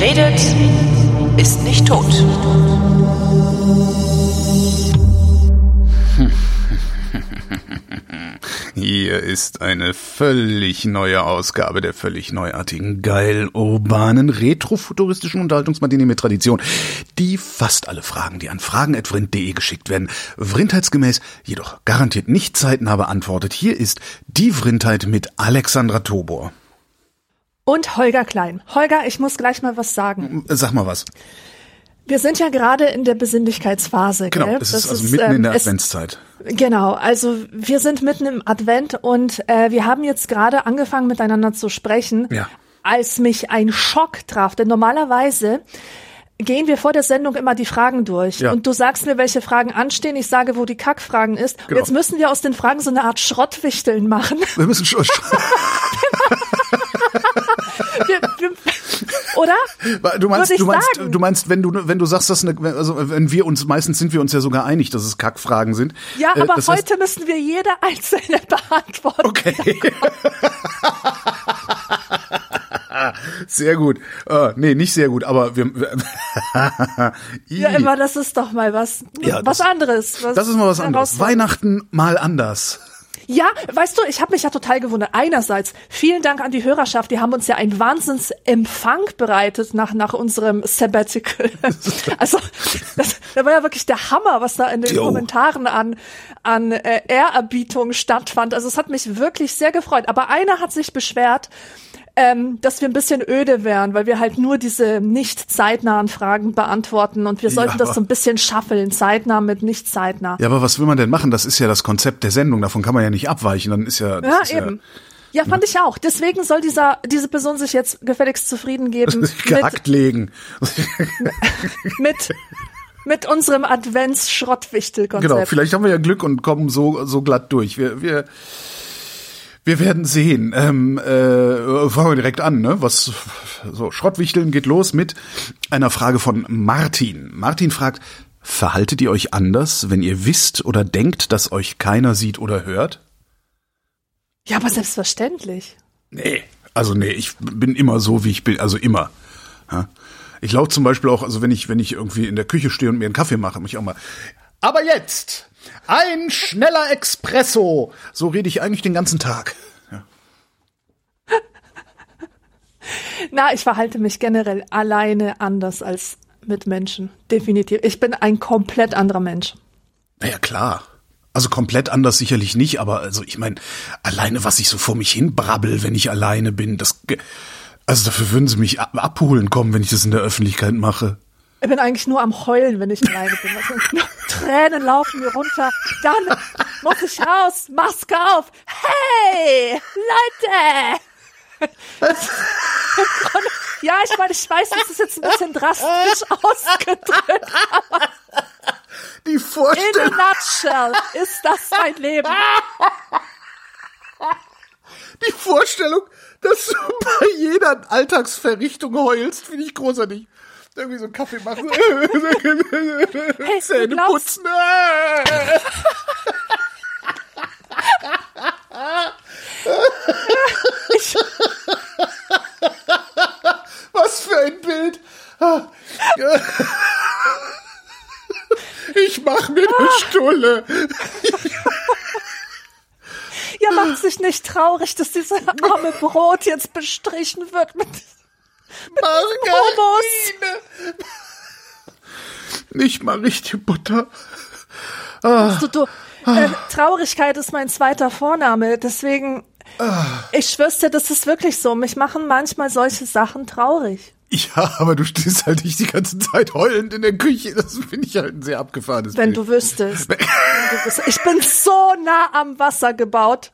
redet, ist nicht tot. Hier ist eine völlig neue Ausgabe der völlig neuartigen, geil urbanen, retrofuturistischen Unterhaltungsmatinee mit Tradition, die fast alle Fragen, die an fragen@vrind.de geschickt werden, vrindheitsgemäß, jedoch garantiert nicht zeitnah beantwortet. Hier ist die Vrindheit mit Alexandra Tobor. Und Holger Klein. Holger, ich muss gleich mal was sagen. Sag mal was. Wir sind ja gerade in der Besinnlichkeitsphase. Genau, gell? das ist also mitten in der Adventszeit. Genau, also wir sind mitten im Advent und wir haben jetzt gerade angefangen miteinander zu sprechen, als mich ein Schock traf. Denn normalerweise gehen wir vor der Sendung immer die Fragen durch. Ja. Und du sagst mir, welche Fragen anstehen. Ich sage, wo die Kackfragen ist. Genau. Und jetzt müssen wir aus den Fragen so eine Art Schrottwichteln machen. Wir müssen oder? Du meinst, wenn du sagst, dass meistens sind wir uns ja sogar einig, dass es Kackfragen sind. Ja, aber heute müssen wir jede einzelne beantworten. Okay. Sehr gut. Nee, nicht sehr gut, aber wir ja, immer, das ist doch mal was anderes. Das ist mal was anderes. Weihnachten mal anders. Ja, weißt du, ich habe mich ja total gewundert. Einerseits, vielen Dank an die Hörerschaft, die haben uns ja einen Wahnsinnsempfang bereitet nach unserem Sabbatical. Also, das war ja wirklich der Hammer, was da in den Kommentaren an Ehrerbietung stattfand. Also es hat mich wirklich sehr gefreut. Aber einer hat sich beschwert, dass wir ein bisschen öde wären, weil wir halt nur diese nicht zeitnahen Fragen beantworten und wir sollten das so ein bisschen schaffeln, zeitnah mit nicht zeitnah. Ja, aber was will man denn machen? Das ist ja das Konzept der Sendung, davon kann man ja nicht abweichen, dann ist ja... eben. Ja, fand ich auch. Deswegen soll diese Person sich jetzt gefälligst zufrieden geben. Gehackt legen. mit unserem Advents-Schrottwichtel-Konzept. Genau, vielleicht haben wir ja Glück und kommen so glatt durch. Wir werden sehen. Fangen wir direkt an, ne? Schrottwichteln geht los mit einer Frage von Martin. Martin fragt: Verhaltet ihr euch anders, wenn ihr wisst oder denkt, dass euch keiner sieht oder hört? Ja, aber selbstverständlich. Nee, ich bin immer so, wie ich bin, also immer. Ja? Ich laufe zum Beispiel auch, also wenn ich irgendwie in der Küche stehe und mir einen Kaffee mache, muss ich auch mal: Aber jetzt! Ein schneller Espresso. So rede ich eigentlich den ganzen Tag. Ja. Na, ich verhalte mich generell alleine anders als mit Menschen. Definitiv. Ich bin ein komplett anderer Mensch. Na ja, klar. Also komplett anders sicherlich nicht, aber also ich meine, alleine was ich so vor mich hin brabbel, wenn ich alleine bin, also dafür würden sie mich abholen kommen, wenn ich das in der Öffentlichkeit mache. Ich bin eigentlich nur am Heulen, wenn ich alleine bin. Also, Tränen laufen mir runter. Dann muss ich raus, Maske auf. Hey, Leute! Ja, ich weiß, das ist jetzt ein bisschen drastisch ausgedrückt. Aber die Vorstellung. In a nutshell ist das mein Leben. Die Vorstellung, dass du bei jeder Alltagsverrichtung heulst, finde ich großartig. Irgendwie so einen Kaffee machen. Hey, Zähne putzen. Was für ein Bild. Ich mach mir eine Stulle. Ja, macht sich nicht traurig, dass dieses arme Brot jetzt bestrichen wird mit Margarine. Nicht mal richtige Butter. Traurigkeit ist mein zweiter Vorname, deswegen, ich schwör's dir, das ist wirklich so. Mich machen manchmal solche Sachen traurig. Ja, aber du stehst halt nicht die ganze Zeit heulend in der Küche. Das finde ich halt ein sehr abgefahrenes Bild. Wenn du wüsstest. Ich bin so nah am Wasser gebaut.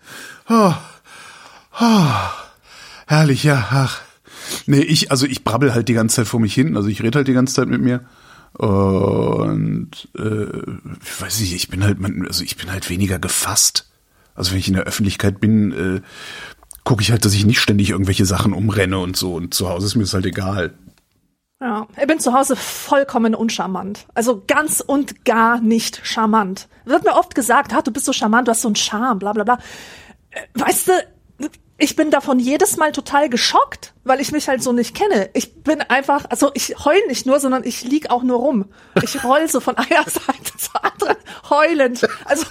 Herrlich, ja, ach. Nee, ich brabbel halt die ganze Zeit vor mich hin, also ich rede halt die ganze Zeit mit mir und ich weiß nicht, ich bin halt weniger gefasst. Also wenn ich in der Öffentlichkeit bin, gucke ich halt, dass ich nicht ständig irgendwelche Sachen umrenne und so, und zu Hause ist mir das halt egal. Ja, ich bin zu Hause vollkommen uncharmant. Also ganz und gar nicht charmant. Wird mir oft gesagt, du bist so charmant, du hast so einen Charme, bla bla bla. Weißt du, ich bin davon jedes Mal total geschockt, weil ich mich halt so nicht kenne. Ich bin einfach, also ich heul nicht nur, sondern ich lieg auch nur rum. Ich roll so von einer Seite zur anderen, heulend. Also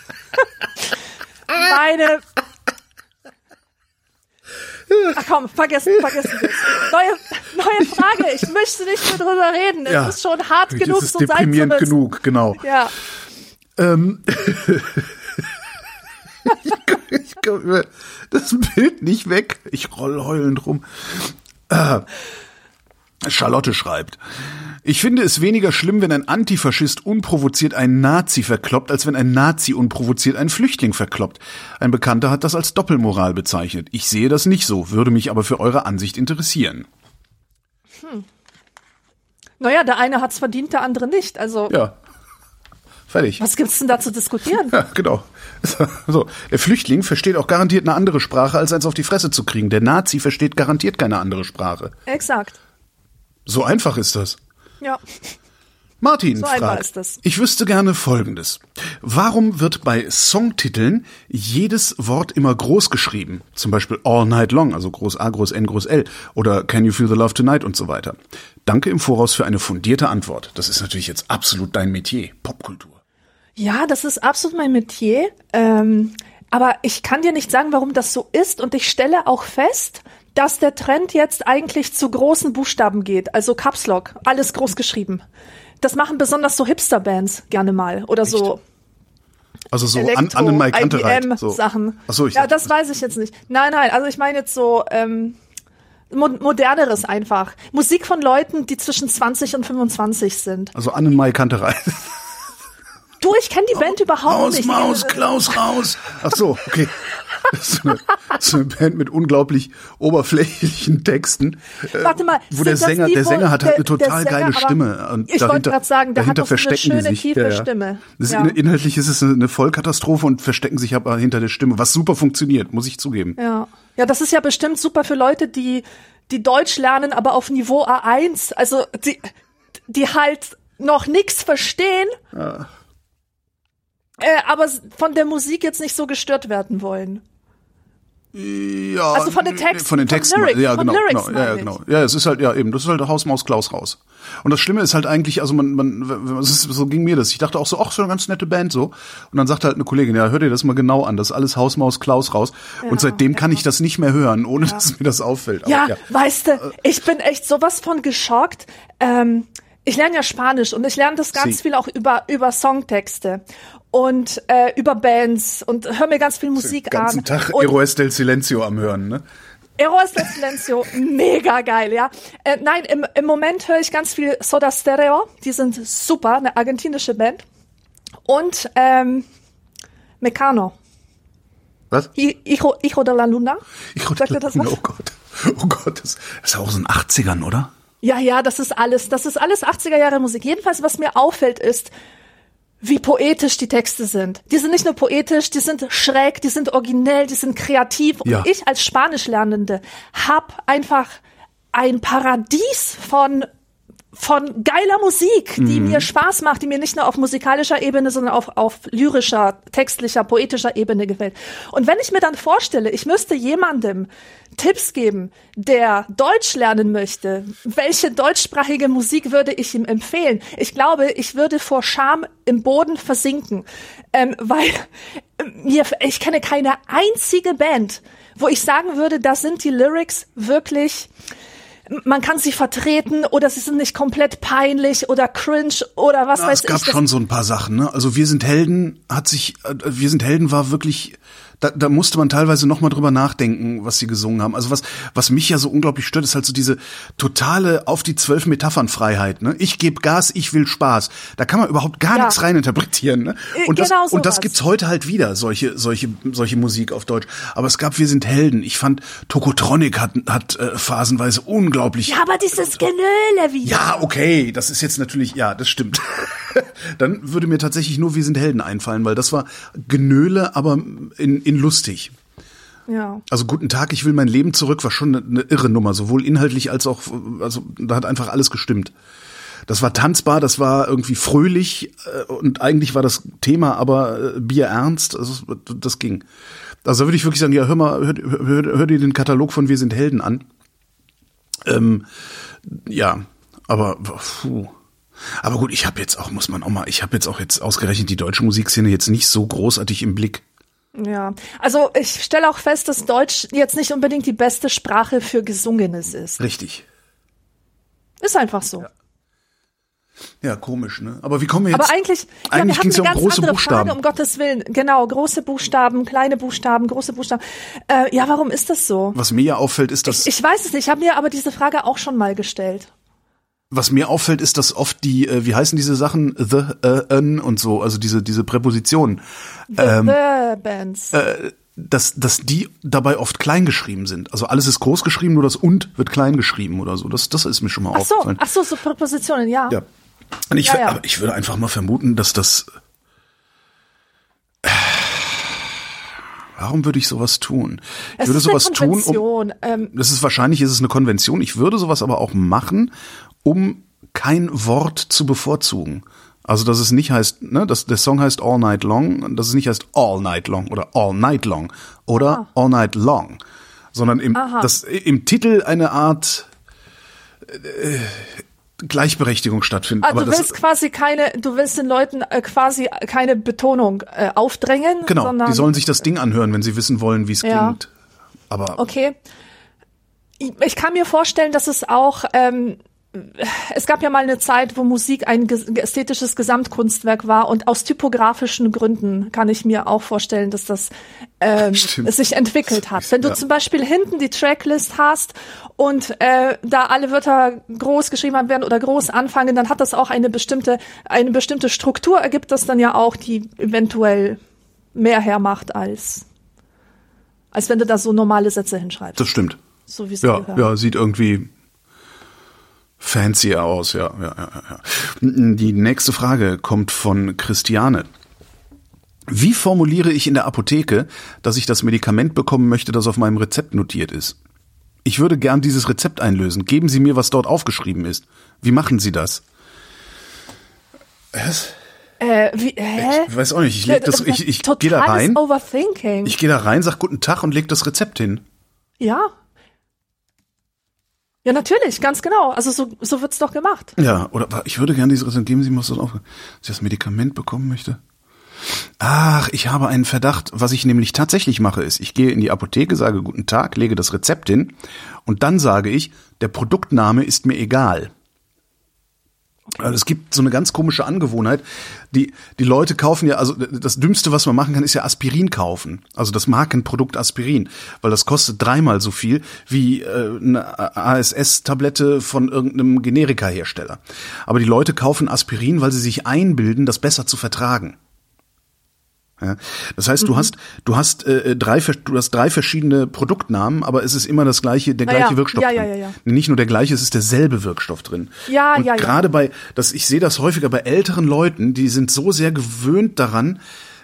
meine... Ach komm, vergessen wir es. Neue Frage, ich möchte nicht mehr drüber reden. Es ist schon hart genug, so sein zu müssen. Deprimierend genug, genau. Ja. Ich komme mir das Bild nicht weg. Ich roll heulend rum. Charlotte schreibt: Ich finde es weniger schlimm, wenn ein Antifaschist unprovoziert einen Nazi verkloppt, als wenn ein Nazi unprovoziert einen Flüchtling verkloppt. Ein Bekannter hat das als Doppelmoral bezeichnet. Ich sehe das nicht so, würde mich aber für eure Ansicht interessieren. Naja, der eine hat's verdient, der andere nicht. Also ja, fertig. Was gibt's denn da zu diskutieren? Ja, genau. So, der Flüchtling versteht auch garantiert eine andere Sprache, als eins auf die Fresse zu kriegen. Der Nazi versteht garantiert keine andere Sprache. Exakt. So einfach ist das. Ja. Martin so fragt, ich wüsste gerne Folgendes. Warum wird bei Songtiteln jedes Wort immer groß geschrieben? Zum Beispiel All Night Long, also groß A, groß N, groß L oder Can You Feel the Love Tonight und so weiter. Danke im Voraus für eine fundierte Antwort. Das ist natürlich jetzt absolut dein Metier, Popkultur. Ja, das ist absolut mein Metier. Aber ich kann dir nicht sagen, warum das so ist. Und ich stelle auch fest, dass der Trend jetzt eigentlich zu großen Buchstaben geht. Also Caps Lock, alles groß geschrieben. Das machen besonders so Hipster-Bands gerne mal. Oder echt? So. Also so Elektro, Annenmai Kantereit. IBM-Sachen. So. Ja, das weiß ich jetzt nicht. Nein, also ich meine jetzt so moderneres einfach. Musik von Leuten, die zwischen 20 und 25 sind. Also Annenmai Kantereit. Du, ich kenne die Band überhaupt nicht. Maus, Klaus, raus. Ach so, okay. Das ist eine Band mit unglaublich oberflächlichen Texten. Warte mal, wo der Sänger hat eine total geile Stimme. Und ich wollte gerade sagen, der hat doch so eine schöne, tiefe Stimme. Inhaltlich ist es eine Vollkatastrophe und verstecken sich aber hinter der Stimme, was super funktioniert, muss ich zugeben. Ja, das ist ja bestimmt super für Leute, die Deutsch lernen, aber auf Niveau A1, also die halt noch nichts verstehen. Ja. Aber von der Musik jetzt nicht so gestört werden wollen. Ja, also von den Texten, von Lyrics, ja, genau. Lyrics, Ja, es ist halt, ja, eben, das ist halt Hausmaus Klaus raus. Und das Schlimme ist halt eigentlich, also so ging mir das. Ich dachte auch so, ach, so eine ganz nette Band so. Und dann sagte halt eine Kollegin, ja, hör dir das mal genau an, das ist alles Hausmaus Klaus raus. Ja, und seitdem kann ich das nicht mehr hören, ohne dass mir das auffällt. Aber, weißt du, ich bin echt sowas von geschockt. Ich lerne ja Spanisch und ich lerne das ganz viel auch über Songtexte. Und über Bands und höre mir ganz viel Musik an. Den ganzen Tag Héroes del Silencio am Hören, ne? Héroes del Silencio, mega geil, ja. Nein, im Moment höre ich ganz viel Soda Stereo, die sind super, eine argentinische Band. Und Mecano. Was? Hijo de la Luna. Sagt ihr das was? Oh Gott, das ist auch so in den 80ern, oder? Ja, das ist alles 80er Jahre Musik. Jedenfalls, was mir auffällt, ist, wie poetisch die Texte sind. Die sind nicht nur poetisch, die sind schräg, die sind originell, die sind kreativ. Und ich als Spanischlernende hab einfach ein Paradies von geiler Musik, die mir Spaß macht, die mir nicht nur auf musikalischer Ebene, sondern auf lyrischer, textlicher, poetischer Ebene gefällt. Und wenn ich mir dann vorstelle, ich müsste jemandem Tipps geben, der Deutsch lernen möchte, welche deutschsprachige Musik würde ich ihm empfehlen? Ich glaube, ich würde vor Scham im Boden versinken, weil ich kenne keine einzige Band, wo ich sagen würde, da sind die Lyrics wirklich, man kann sie vertreten oder sie sind nicht komplett peinlich oder cringe oder was weiß ich. Es gab schon so ein paar Sachen, ne? Also Wir sind Helden war wirklich, da musste man teilweise noch mal drüber nachdenken, was sie gesungen haben. Also was mich ja so unglaublich stört, ist halt so diese totale auf die 12 Metaphernfreiheit, ne? Ich gebe Gas, ich will Spaß. Da kann man überhaupt gar nichts reininterpretieren, ne? Und das gibt's heute halt wieder, solche Musik auf Deutsch. Aber es gab Wir sind Helden. Ich fand Tokotronic hat phasenweise unglaublich. Ja, aber dieses Genöle wieder. Ja, okay, das ist jetzt natürlich, ja, das stimmt. Dann würde mir tatsächlich nur Wir sind Helden einfallen, weil das war Genöle, aber in lustig. Ja. Also Guten Tag, ich will mein Leben zurück, war schon eine irre Nummer, sowohl inhaltlich als auch, also da hat einfach alles gestimmt. Das war tanzbar, das war irgendwie fröhlich und eigentlich war das Thema aber bierernst, also das ging. Also da würde ich wirklich sagen, ja, hör dir den Katalog von Wir sind Helden an. Ja, aber Aber gut, ich habe jetzt auch ausgerechnet die deutsche Musikszene jetzt nicht so großartig im Blick. Ja, also ich stelle auch fest, dass Deutsch jetzt nicht unbedingt die beste Sprache für Gesungenes ist. Richtig. Ist einfach so. Ja, komisch, ne? Aber wie kommen wir jetzt? Aber eigentlich ging es ja um große andere Buchstaben. Frage, um Gottes Willen. Genau, große Buchstaben, kleine Buchstaben, große Buchstaben. Ja, warum ist das so? Was mir ja auffällt, ist, dass... Ich weiß es nicht, ich habe mir aber diese Frage auch schon mal gestellt. Was mir auffällt, ist, dass oft die, wie heißen diese Sachen, the, und so, also diese Präpositionen, The Bands. dass die dabei oft klein geschrieben sind. Also alles ist groß geschrieben, nur das und wird klein geschrieben oder so. Das ist mir schon mal aufgefallen. Ach so, Präpositionen, ja. Ja. Und aber ich würde einfach mal vermuten, dass das... Warum würde ich sowas tun? Ich würde sowas tun, wahrscheinlich ist es eine Konvention. Ich würde sowas aber auch machen, um kein Wort zu bevorzugen. Also, dass es nicht heißt, ne, der Song heißt All Night Long, dass es nicht heißt All Night Long oder All Night Long oder All Night Long, sondern im Titel eine Art Gleichberechtigung stattfindet. Also du willst den Leuten quasi keine Betonung aufdrängen. Genau, sondern, die sollen sich das Ding anhören, wenn sie wissen wollen, wie es klingt. Aber okay. Ich kann mir vorstellen, dass es auch es gab ja mal eine Zeit, wo Musik ein ästhetisches Gesamtkunstwerk war und aus typografischen Gründen kann ich mir auch vorstellen, dass das sich entwickelt hat. Wenn du zum Beispiel hinten die Tracklist hast und da alle Wörter groß geschrieben werden oder groß anfangen, dann hat das auch eine bestimmte Struktur, ergibt das dann ja auch, die eventuell mehr hermacht als wenn du da so normale Sätze hinschreibst. Das stimmt. So wie es gehört. Ja, sieht irgendwie fancy aus, ja. Die nächste Frage kommt von Christiane. Wie formuliere ich in der Apotheke, dass ich das Medikament bekommen möchte, das auf meinem Rezept notiert ist? Ich würde gern dieses Rezept einlösen. Geben Sie mir, was dort aufgeschrieben ist. Wie machen Sie das? Was? Ich weiß auch nicht. Ich gehe da rein. Overthinking. Ich gehe da rein, sag guten Tag und leg das Rezept hin. Ja. Ja, natürlich, ganz genau. Also so wird's doch gemacht. Ja, oder ich würde gerne dieses Rezept, geben Sie mir was dort auf, dass ich das Medikament bekommen möchte. Ach, ich habe einen Verdacht. Was ich nämlich tatsächlich mache, ist, ich gehe in die Apotheke, sage guten Tag, lege das Rezept hin und dann sage ich, der Produktname ist mir egal. Also es gibt so eine ganz komische Angewohnheit, die Leute kaufen ja, also das Dümmste, was man machen kann, ist ja Aspirin kaufen. Also das Markenprodukt Aspirin, weil das kostet 3-mal so viel wie eine ASS-Tablette von irgendeinem Generika-Hersteller. Aber die Leute kaufen Aspirin, weil sie sich einbilden, das besser zu vertragen. Ja, das heißt, du hast 3 verschiedene Produktnamen, aber es ist immer der gleiche Wirkstoff drin. Ja. Nicht nur der gleiche, es ist derselbe Wirkstoff drin. Gerade ich sehe das häufiger bei älteren Leuten, die sind so sehr gewöhnt daran,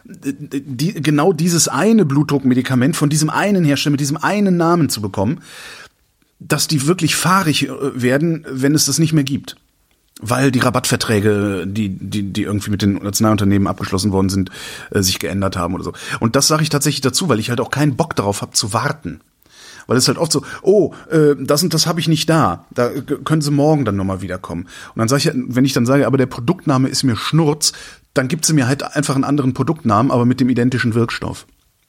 genau dieses eine Blutdruckmedikament von diesem einen Hersteller mit diesem einen Namen zu bekommen, dass die wirklich fahrig werden, wenn es das nicht mehr gibt. Weil die Rabattverträge, die irgendwie mit den Arzneiunternehmen abgeschlossen worden sind, sich geändert haben oder so. Und das sage ich tatsächlich dazu, weil ich halt auch keinen Bock darauf habe zu warten. Weil es halt oft so, das und das habe ich nicht da können Sie morgen dann nochmal wiederkommen. Und dann sage ich, wenn ich dann sage, aber der Produktname ist mir Schnurz, dann gibt sie mir halt einfach einen anderen Produktnamen, aber mit dem identischen Wirkstoff.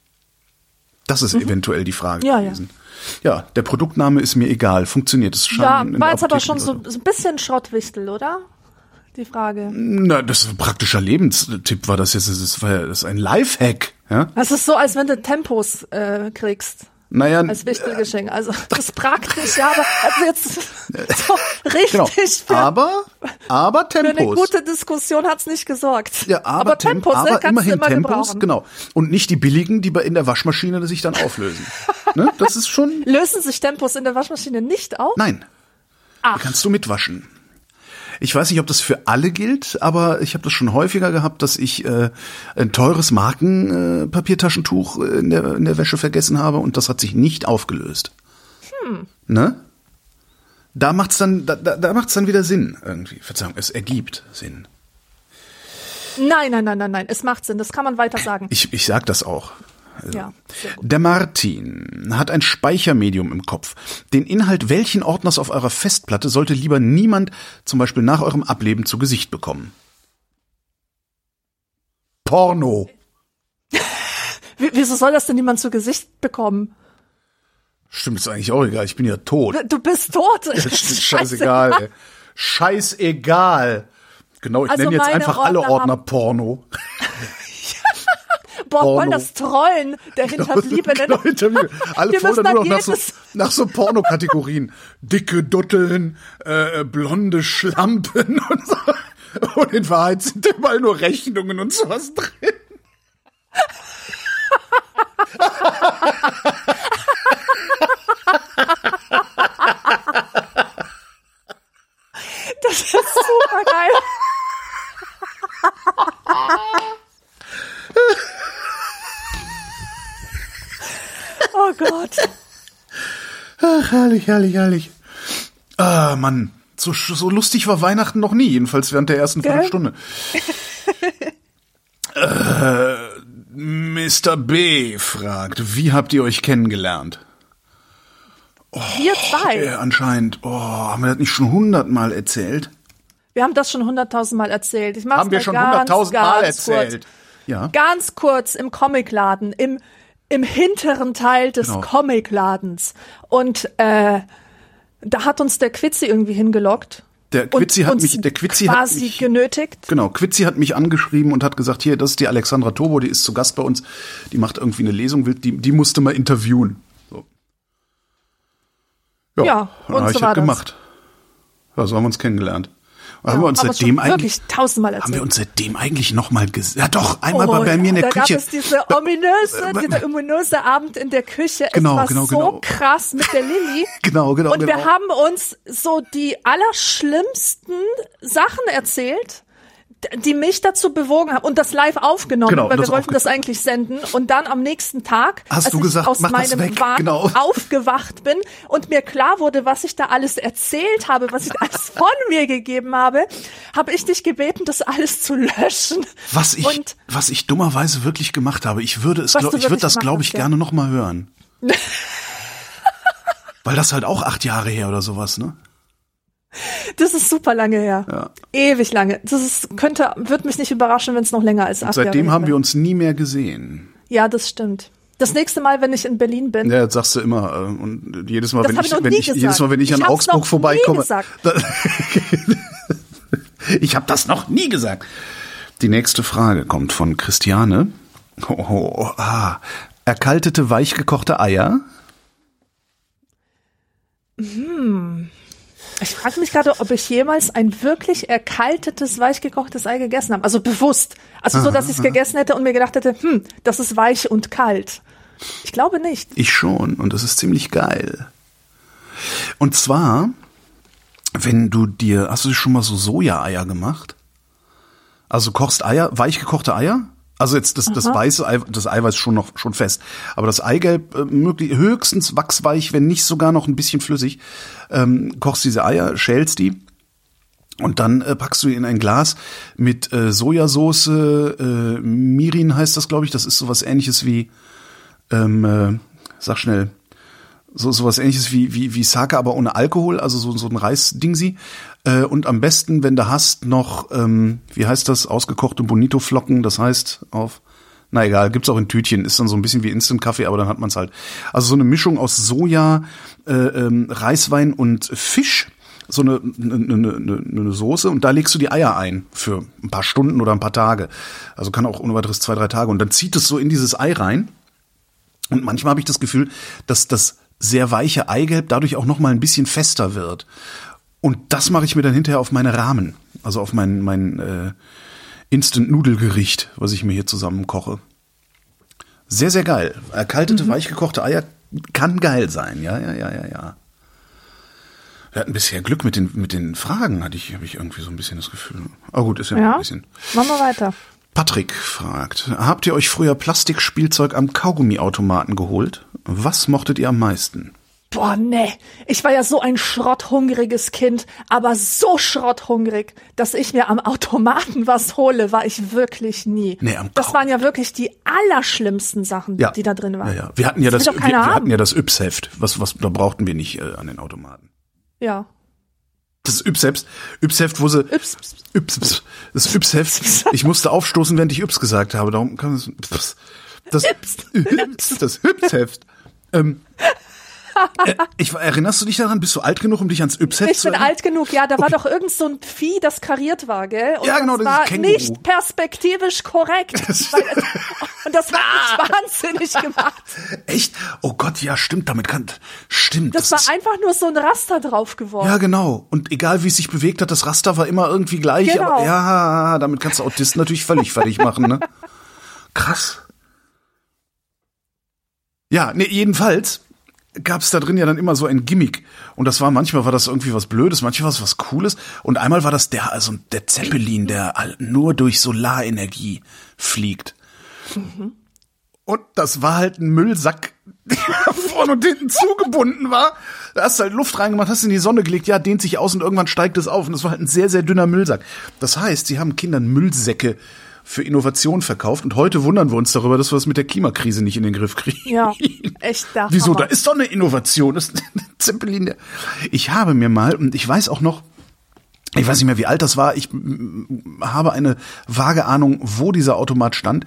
Das ist eventuell die Frage gewesen. Ja, der Produktname ist mir egal. Funktioniert es schon? Ja, war jetzt aber schon so ein bisschen Schrottwichtel, oder? Die Frage. Na, das ist ein praktischer Lebenstipp war das jetzt. Das ist ein Lifehack. Ja? Das ist so, als wenn du Tempos kriegst. Naja, als Wichtelgeschenk. Also das ist praktisch, ja, aber also jetzt so richtig genau. Aber Tempos. Für eine gute Diskussion hat's nicht gesorgt. Ja, aber Tempos, aber immerhin Tempos, gebrauchen. Genau. Und nicht die billigen, die in der Waschmaschine sich dann auflösen. Ne? Das ist schon. Lösen sich Tempos in der Waschmaschine nicht auf? Nein. Da kannst du mitwaschen. Ich weiß nicht, ob das für alle gilt, aber ich habe das schon häufiger gehabt, dass ich ein teures Markenpapiertaschentuch in der Wäsche vergessen habe und das hat sich nicht aufgelöst. Ne? Da macht's dann wieder Sinn irgendwie. Verzeihung, es ergibt Sinn. Nein. Es macht Sinn. Das kann man weiter sagen. Ich sag das auch. Ja, sehr gut. Der Martin hat ein Speichermedium im Kopf. Den Inhalt welchen Ordners auf eurer Festplatte sollte lieber niemand, zum Beispiel nach eurem Ableben, zu Gesicht bekommen? Porno. Wieso soll das denn niemand zu Gesicht bekommen? Stimmt, ist eigentlich auch egal. Ich bin ja tot. Du bist tot. Scheißegal, ey. Scheißegal. Genau, ich Also nenne jetzt meine einfach alle Ordner Ordner Porno. Boah, Porno. voll das Trollen der Hinterbliebenen. Genau, Hinterbliebenen. Alle Wir müssen folgen nur noch dann nach so Pornokategorien. Dicke Dutteln, blonde Schlampen und so. Und in Wahrheit sind überall nur Rechnungen und sowas drin. Das ist super geil. Oh Gott. Ach, herrlich, herrlich, herrlich. Ah, Mann. So lustig war Weihnachten noch nie, jedenfalls während der ersten Viertelstunde. Mr. B. fragt, wie habt ihr euch kennengelernt? Wir zwei. Anscheinend. Haben wir das nicht schon 100-mal erzählt? Wir haben das schon 100.000 Mal erzählt. Ich mach's Haben wir mal schon ganz, 100.000 Mal ganz erzählt? Kurz. Ja. Ganz kurz im Comicladen, im hinteren Teil des Genau. Comicladens. Und da hat uns der Quitzi irgendwie hingelockt. Der Quitzi hat uns mich quasi genötigt. Genau, Quitzi hat mich angeschrieben und hat gesagt, hier, das ist die Alexandra Turbo, die ist zu Gast bei uns, die macht irgendwie eine Lesung, die musste mal interviewen. So. Ja, dann und habe so ich war das das. gemacht. Ja, so haben wir uns kennengelernt. Ja, haben wir uns aber seitdem schon eigentlich wirklich 1000-mal erzählt. haben wir uns seitdem eigentlich noch mal gesehen? Ja doch, einmal bei mir in der da Küche. gab es dieser ominöse Abend in der Küche. Genau, es war so krass mit der Lilly. Genau. Und wir haben uns so die allerschlimmsten Sachen erzählt, die mich dazu bewogen haben und das live aufgenommen, Genau, weil wir das wollten das eigentlich senden und dann am nächsten Tag, Hast als du ich gesagt, aus mach das meinem weg, Wahn genau. aufgewacht bin und mir klar wurde, was ich da alles erzählt habe, was ich alles von mir gegeben habe, habe ich dich gebeten, das alles zu löschen. Was ich dummerweise wirklich gemacht habe, ich würde das, glaube ich, gerne noch mal hören. Weil das halt auch 8 Jahre her oder sowas, ne? Das ist super lange her. Ja. Ewig lange. Wird mich nicht überraschen, wenn es noch länger als 8 Jahre Seitdem her haben wir wäre. uns nie mehr gesehen. Ja, das stimmt. Das nächste Mal, wenn ich in Berlin bin. Ja, das sagst du immer. Und jedes Mal, Das hab ich noch nie gesagt. wenn ich an Ich hab's Augsburg noch nie vorbeikomme. gesagt. Ich habe das noch nie gesagt. Die nächste Frage kommt von Christiane. Erkaltete, weichgekochte Eier? Ich frage mich gerade, ob ich jemals ein wirklich erkaltetes, weichgekochtes Ei gegessen habe. Also bewusst. Also so, dass ich es gegessen hätte und mir gedacht hätte, das ist weich und kalt. Ich glaube nicht. Ich schon. Und das ist ziemlich geil. Und zwar, hast du schon mal so Soja-Eier gemacht? Also kochst Eier, weichgekochte Eier? Also jetzt das weiße Ei, das Eiweiß schon fest. Aber das Eigelb höchstens wachsweich, wenn nicht sogar noch ein bisschen flüssig. Kochst diese Eier, schälst die und dann packst du die in ein Glas mit Sojasauce, Mirin heißt das, glaube ich. Das ist sowas Ähnliches wie, sag schnell, sowas Ähnliches wie Sake, aber ohne Alkohol, also so ein Reisdingsi. Und am besten, wenn du hast, noch, wie heißt das, ausgekochte Bonito-Flocken, das heißt na egal, gibt's auch in Tütchen, ist dann so ein bisschen wie Instant-Kaffee, aber dann hat man's halt. Also so eine Mischung aus Soja, Reiswein und Fisch, so eine Soße, und da legst du die Eier ein für ein paar Stunden oder ein paar Tage. Also kann auch ohne weiteres 2-3 Tage. Und dann zieht es so in dieses Ei rein. Und manchmal habe ich das Gefühl, dass das sehr weiche Eigelb dadurch auch noch mal ein bisschen fester wird. Und das mache ich mir dann hinterher auf meine Ramen, also auf mein Instant-Nudelgericht, was ich mir hier zusammen koche. Sehr, sehr geil. Erkaltete, weichgekochte Eier kann geil sein. Ja. Wir hatten bisher Glück mit den Fragen, habe ich irgendwie so ein bisschen das Gefühl. Aber gut, ist ja ein bisschen. Machen wir weiter. Patrick fragt, habt ihr euch früher Plastikspielzeug am Kaugummiautomaten geholt? Was mochtet ihr am meisten? Boah, nee. Ich war ja so ein schrotthungriges Kind, aber so schrotthungrig, dass ich mir am Automaten was hole, war ich wirklich nie. Nee, das waren ja wirklich die allerschlimmsten Sachen, die da drin waren. Ja. Wir hatten ja wir hatten ja das Yps-Heft. Was, da brauchten wir nicht an den Automaten. Ja. Das Yps-Heft, wo sie das Yps-Heft. Ich musste aufstoßen, während ich Yps gesagt habe. Darum kann es das Yps-Heft. Erinnerst du dich daran? Bist du alt genug, um dich ans Yps-Heft zu erinnern? Ich bin alt genug, ja. Da war doch irgend so ein Vieh, das kariert war, gell? Und ja, genau, das war Känguru. nicht perspektivisch korrekt. Und das hat mich wahnsinnig gemacht. Echt? Oh Gott, ja, stimmt, stimmt. Das war einfach nur so ein Raster drauf geworden. Ja, genau. Und egal, wie es sich bewegt hat, das Raster war immer irgendwie gleich. Genau. Aber, ja, damit kannst du Autisten natürlich völlig fertig machen, ne? Krass. Ja, nee, jedenfalls gab's da drin ja dann immer so ein Gimmick. Und manchmal war das irgendwie was Blödes, manchmal war es was Cooles. Und einmal war das der Zeppelin, der nur durch Solarenergie fliegt. Mhm. Und das war halt ein Müllsack, der vorne und hinten zugebunden war. Da hast du halt Luft reingemacht, hast in die Sonne gelegt, ja, dehnt sich aus und irgendwann steigt es auf. Und das war halt ein sehr, sehr dünner Müllsack. Das heißt, sie haben Kindern Müllsäcke für Innovation verkauft und heute wundern wir uns darüber, dass wir das mit der Klimakrise nicht in den Griff kriegen. Ja, echt. Wieso? Da ist doch eine Innovation. Das ist ein Zeppelin. Ich habe mir mal, und ich weiß auch noch, ich weiß nicht mehr, wie alt das war, ich habe eine vage Ahnung, wo dieser Automat stand.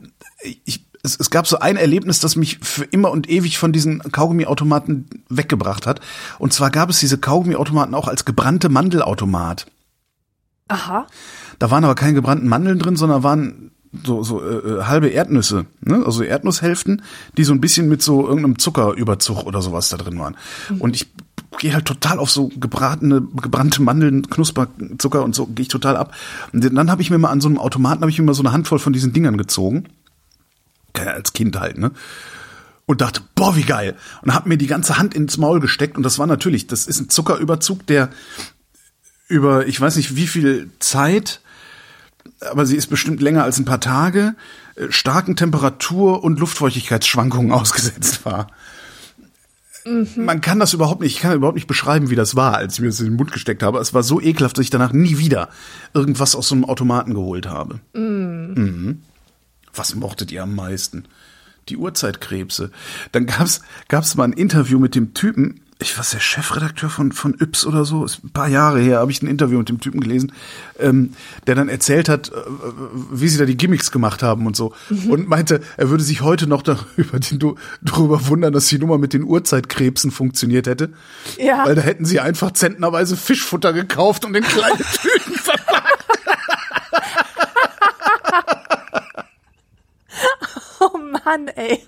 Es gab so ein Erlebnis, das mich für immer und ewig von diesen Kaugummiautomaten weggebracht hat. Und zwar gab es diese Kaugummiautomaten auch als gebrannte Mandelautomat. Aha. Da waren aber keine gebrannten Mandeln drin, sondern waren so halbe Erdnüsse, ne? Also Erdnusshälften, die so ein bisschen mit so irgendeinem Zuckerüberzug oder sowas da drin waren. Mhm. Und ich gehe halt total auf so gebrannte Mandeln, Knusperzucker und so, gehe ich total ab. Und dann habe ich mir mal an so einem Automaten so eine Handvoll von diesen Dingern gezogen. Als Kind halt, ne? Und dachte, boah, wie geil. Und habe mir die ganze Hand ins Maul gesteckt. Und das ist ein Zuckerüberzug, der über, ich weiß nicht wie viel Zeit, aber sie ist bestimmt länger als ein paar Tage, starken Temperatur- und Luftfeuchtigkeitsschwankungen ausgesetzt war. Mhm. Ich kann überhaupt nicht beschreiben, wie das war, als ich mir das in den Mund gesteckt habe. Es war so ekelhaft, dass ich danach nie wieder irgendwas aus so einem Automaten geholt habe. Mhm. Mhm. Was mochtet ihr am meisten? Die Urzeitkrebse. Dann gab's mal ein Interview mit dem Typen, ich war der Chefredakteur von Yps oder so, ist ein paar Jahre her, habe ich ein Interview mit dem Typen gelesen, der dann erzählt hat, wie sie da die Gimmicks gemacht haben und so. Mhm. Und meinte, er würde sich heute noch darüber wundern, dass die Nummer mit den Urzeitkrebsen funktioniert hätte. Ja. Weil da hätten sie einfach zentnerweise Fischfutter gekauft und in kleine Tüten verpackt. Oh Mann, ey.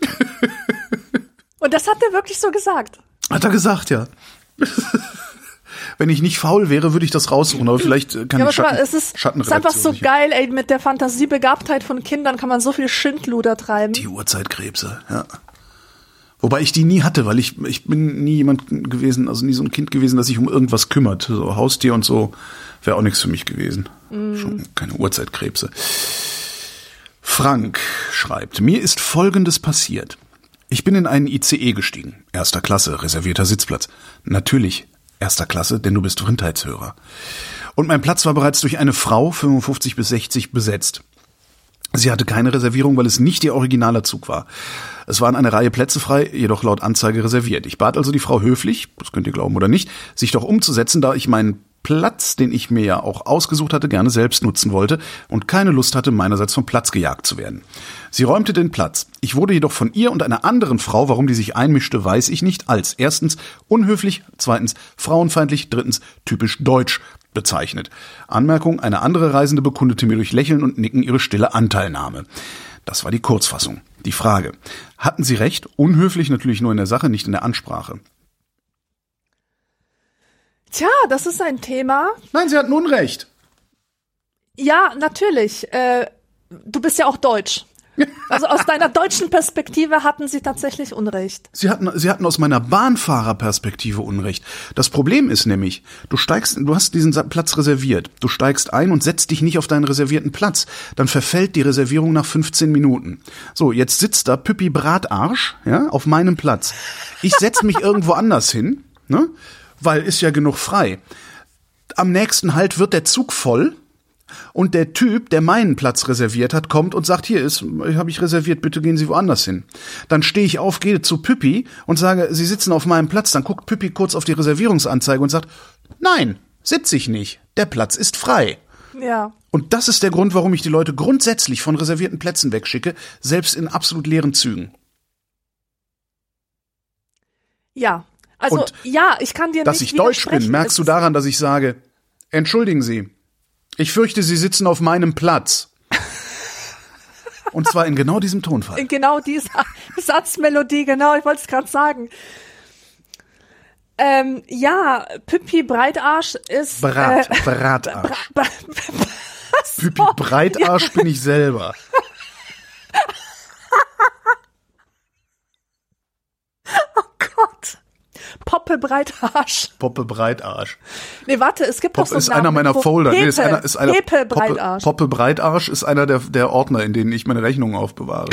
Und das hat er wirklich so gesagt? Hat er gesagt, ja. Wenn ich nicht faul wäre, würde ich das raussuchen, aber vielleicht kann ich Schattenredaktion. Es ist einfach so geil, ey, mit der Fantasiebegabtheit von Kindern kann man so viel Schindluder treiben. Die Urzeitkrebse, ja. Wobei ich die nie hatte, weil ich bin nie jemand gewesen, also nie so ein Kind gewesen, das sich um irgendwas kümmert. So Haustier und so wäre auch nichts für mich gewesen. Schon keine Urzeitkrebse. Frank schreibt, mir ist Folgendes passiert. Ich bin in einen ICE gestiegen. 1. Klasse, reservierter Sitzplatz. Natürlich 1. Klasse, denn du bist Vrindheitshörer. Und mein Platz war bereits durch eine Frau, 55 bis 60, besetzt. Sie hatte keine Reservierung, weil es nicht ihr originaler Zug war. Es waren eine Reihe Plätze frei, jedoch laut Anzeige reserviert. Ich bat also die Frau höflich, das könnt ihr glauben oder nicht, sich doch umzusetzen, da ich meinen Platz, den ich mir ja auch ausgesucht hatte, gerne selbst nutzen wollte und keine Lust hatte, meinerseits vom Platz gejagt zu werden. Sie räumte den Platz. Ich wurde jedoch von ihr und einer anderen Frau, warum die sich einmischte, weiß ich nicht, als erstens unhöflich, zweitens frauenfeindlich, drittens typisch deutsch bezeichnet. Anmerkung, eine andere Reisende bekundete mir durch Lächeln und Nicken ihre stille Anteilnahme. Das war die Kurzfassung. Die Frage: Hatten Sie recht? Unhöflich natürlich nur in der Sache, nicht in der Ansprache. Tja, das ist ein Thema. Nein, Sie hatten Unrecht. Ja, natürlich. Du bist ja auch deutsch. Also aus deiner deutschen Perspektive hatten sie tatsächlich Unrecht. Sie hatten aus meiner Bahnfahrerperspektive Unrecht. Das Problem ist nämlich, du hast diesen Platz reserviert. Du steigst ein und setzt dich nicht auf deinen reservierten Platz. Dann verfällt die Reservierung nach 15 Minuten. So, jetzt sitzt da Püppi Bratarsch, ja, auf meinem Platz. Ich setz mich irgendwo anders hin, ne? Weil ist ja genug frei. Am nächsten Halt wird der Zug voll. Und der Typ, der meinen Platz reserviert hat, kommt und sagt, habe ich reserviert, bitte gehen Sie woanders hin. Dann stehe ich auf, gehe zu Püppi und sage, Sie sitzen auf meinem Platz. Dann guckt Püppi kurz auf die Reservierungsanzeige und sagt, nein, sitze ich nicht. Der Platz ist frei. Ja. Und das ist der Grund, warum ich die Leute grundsätzlich von reservierten Plätzen wegschicke, selbst in absolut leeren Zügen. Ja, also und ja, ich kann dir dass nicht ich deutsch bin, widersprechen. merkst du daran, dass ich sage, entschuldigen Sie, ich fürchte, Sie sitzen auf meinem Platz. Und zwar in genau diesem Tonfall. In genau dieser Satzmelodie, genau, ich wollte es gerade sagen. Ja, Püppi Breitarsch ist... Bratarsch. Püppi Breitarsch bin ich selber. Oh Gott. Poppe Breitarsch. Poppe Breitarsch. Nee, warte, es gibt doch so einen ist Namen. einer meiner Folder. Pepe Breitarsch. Poppe Breitarsch ist einer der Ordner, in denen ich meine Rechnungen aufbewahre.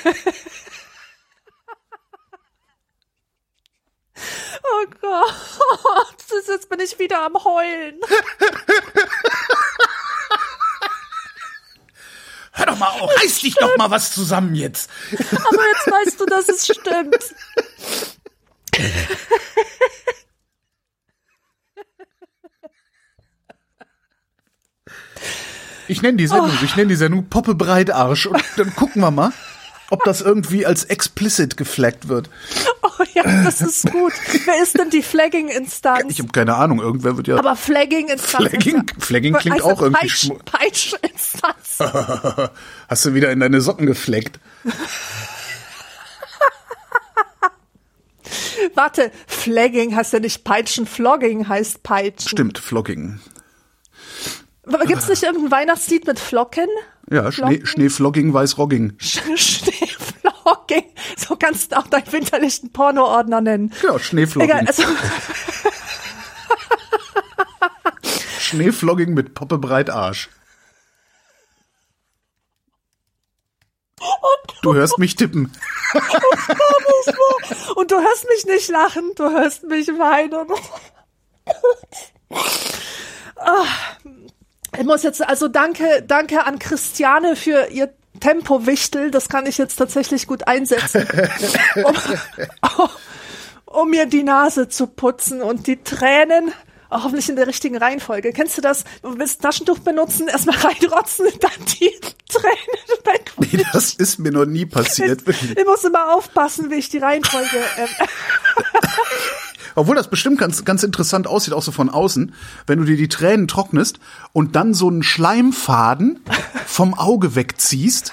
Oh Gott, jetzt bin ich wieder am Heulen. Hör doch mal auf, reiß dich doch mal was zusammen jetzt. Aber jetzt weißt du, dass es stimmt. Ich nenne die Sendung Poppe Breitarsch und dann gucken wir mal, ob das irgendwie als explicit geflaggt wird. Oh ja, das ist gut. Wer ist denn die Flagging-Instanz? Ich habe keine Ahnung, irgendwer wird ja... Aber Flagging-Instanz... Flagging klingt auch irgendwie... Peitsch-Instanz. Hast du wieder in deine Socken gefleckt? Warte, Flagging heißt ja nicht Peitschen, Flogging heißt Peitschen. Stimmt, Flogging. Gibt's nicht irgendein Weihnachtslied mit Flocken? Ja, Schneeflogging, Weißrogging. Schneeflogging. So kannst du auch deinen winterlichen Pornoordner nennen. Ja, Schneeflogging. Egal, also Schneeflogging mit Poppe Breitarsch. Du hörst mich tippen. Und du hörst mich nicht lachen, du hörst mich weinen. Ich muss jetzt, also danke an Christiane für ihr Tempowichtel, das kann ich jetzt tatsächlich gut einsetzen, um mir die Nase zu putzen und die Tränen, hoffentlich in der richtigen Reihenfolge. Kennst du das? Du willst Taschentuch benutzen, erstmal reinrotzen, dann die Tränen weg. Nee, das ist mir noch nie passiert. Ich muss immer aufpassen, wie ich die Reihenfolge... Obwohl das bestimmt ganz interessant aussieht, auch so von außen, wenn du dir die Tränen trocknest und dann so einen Schleimfaden vom Auge wegziehst.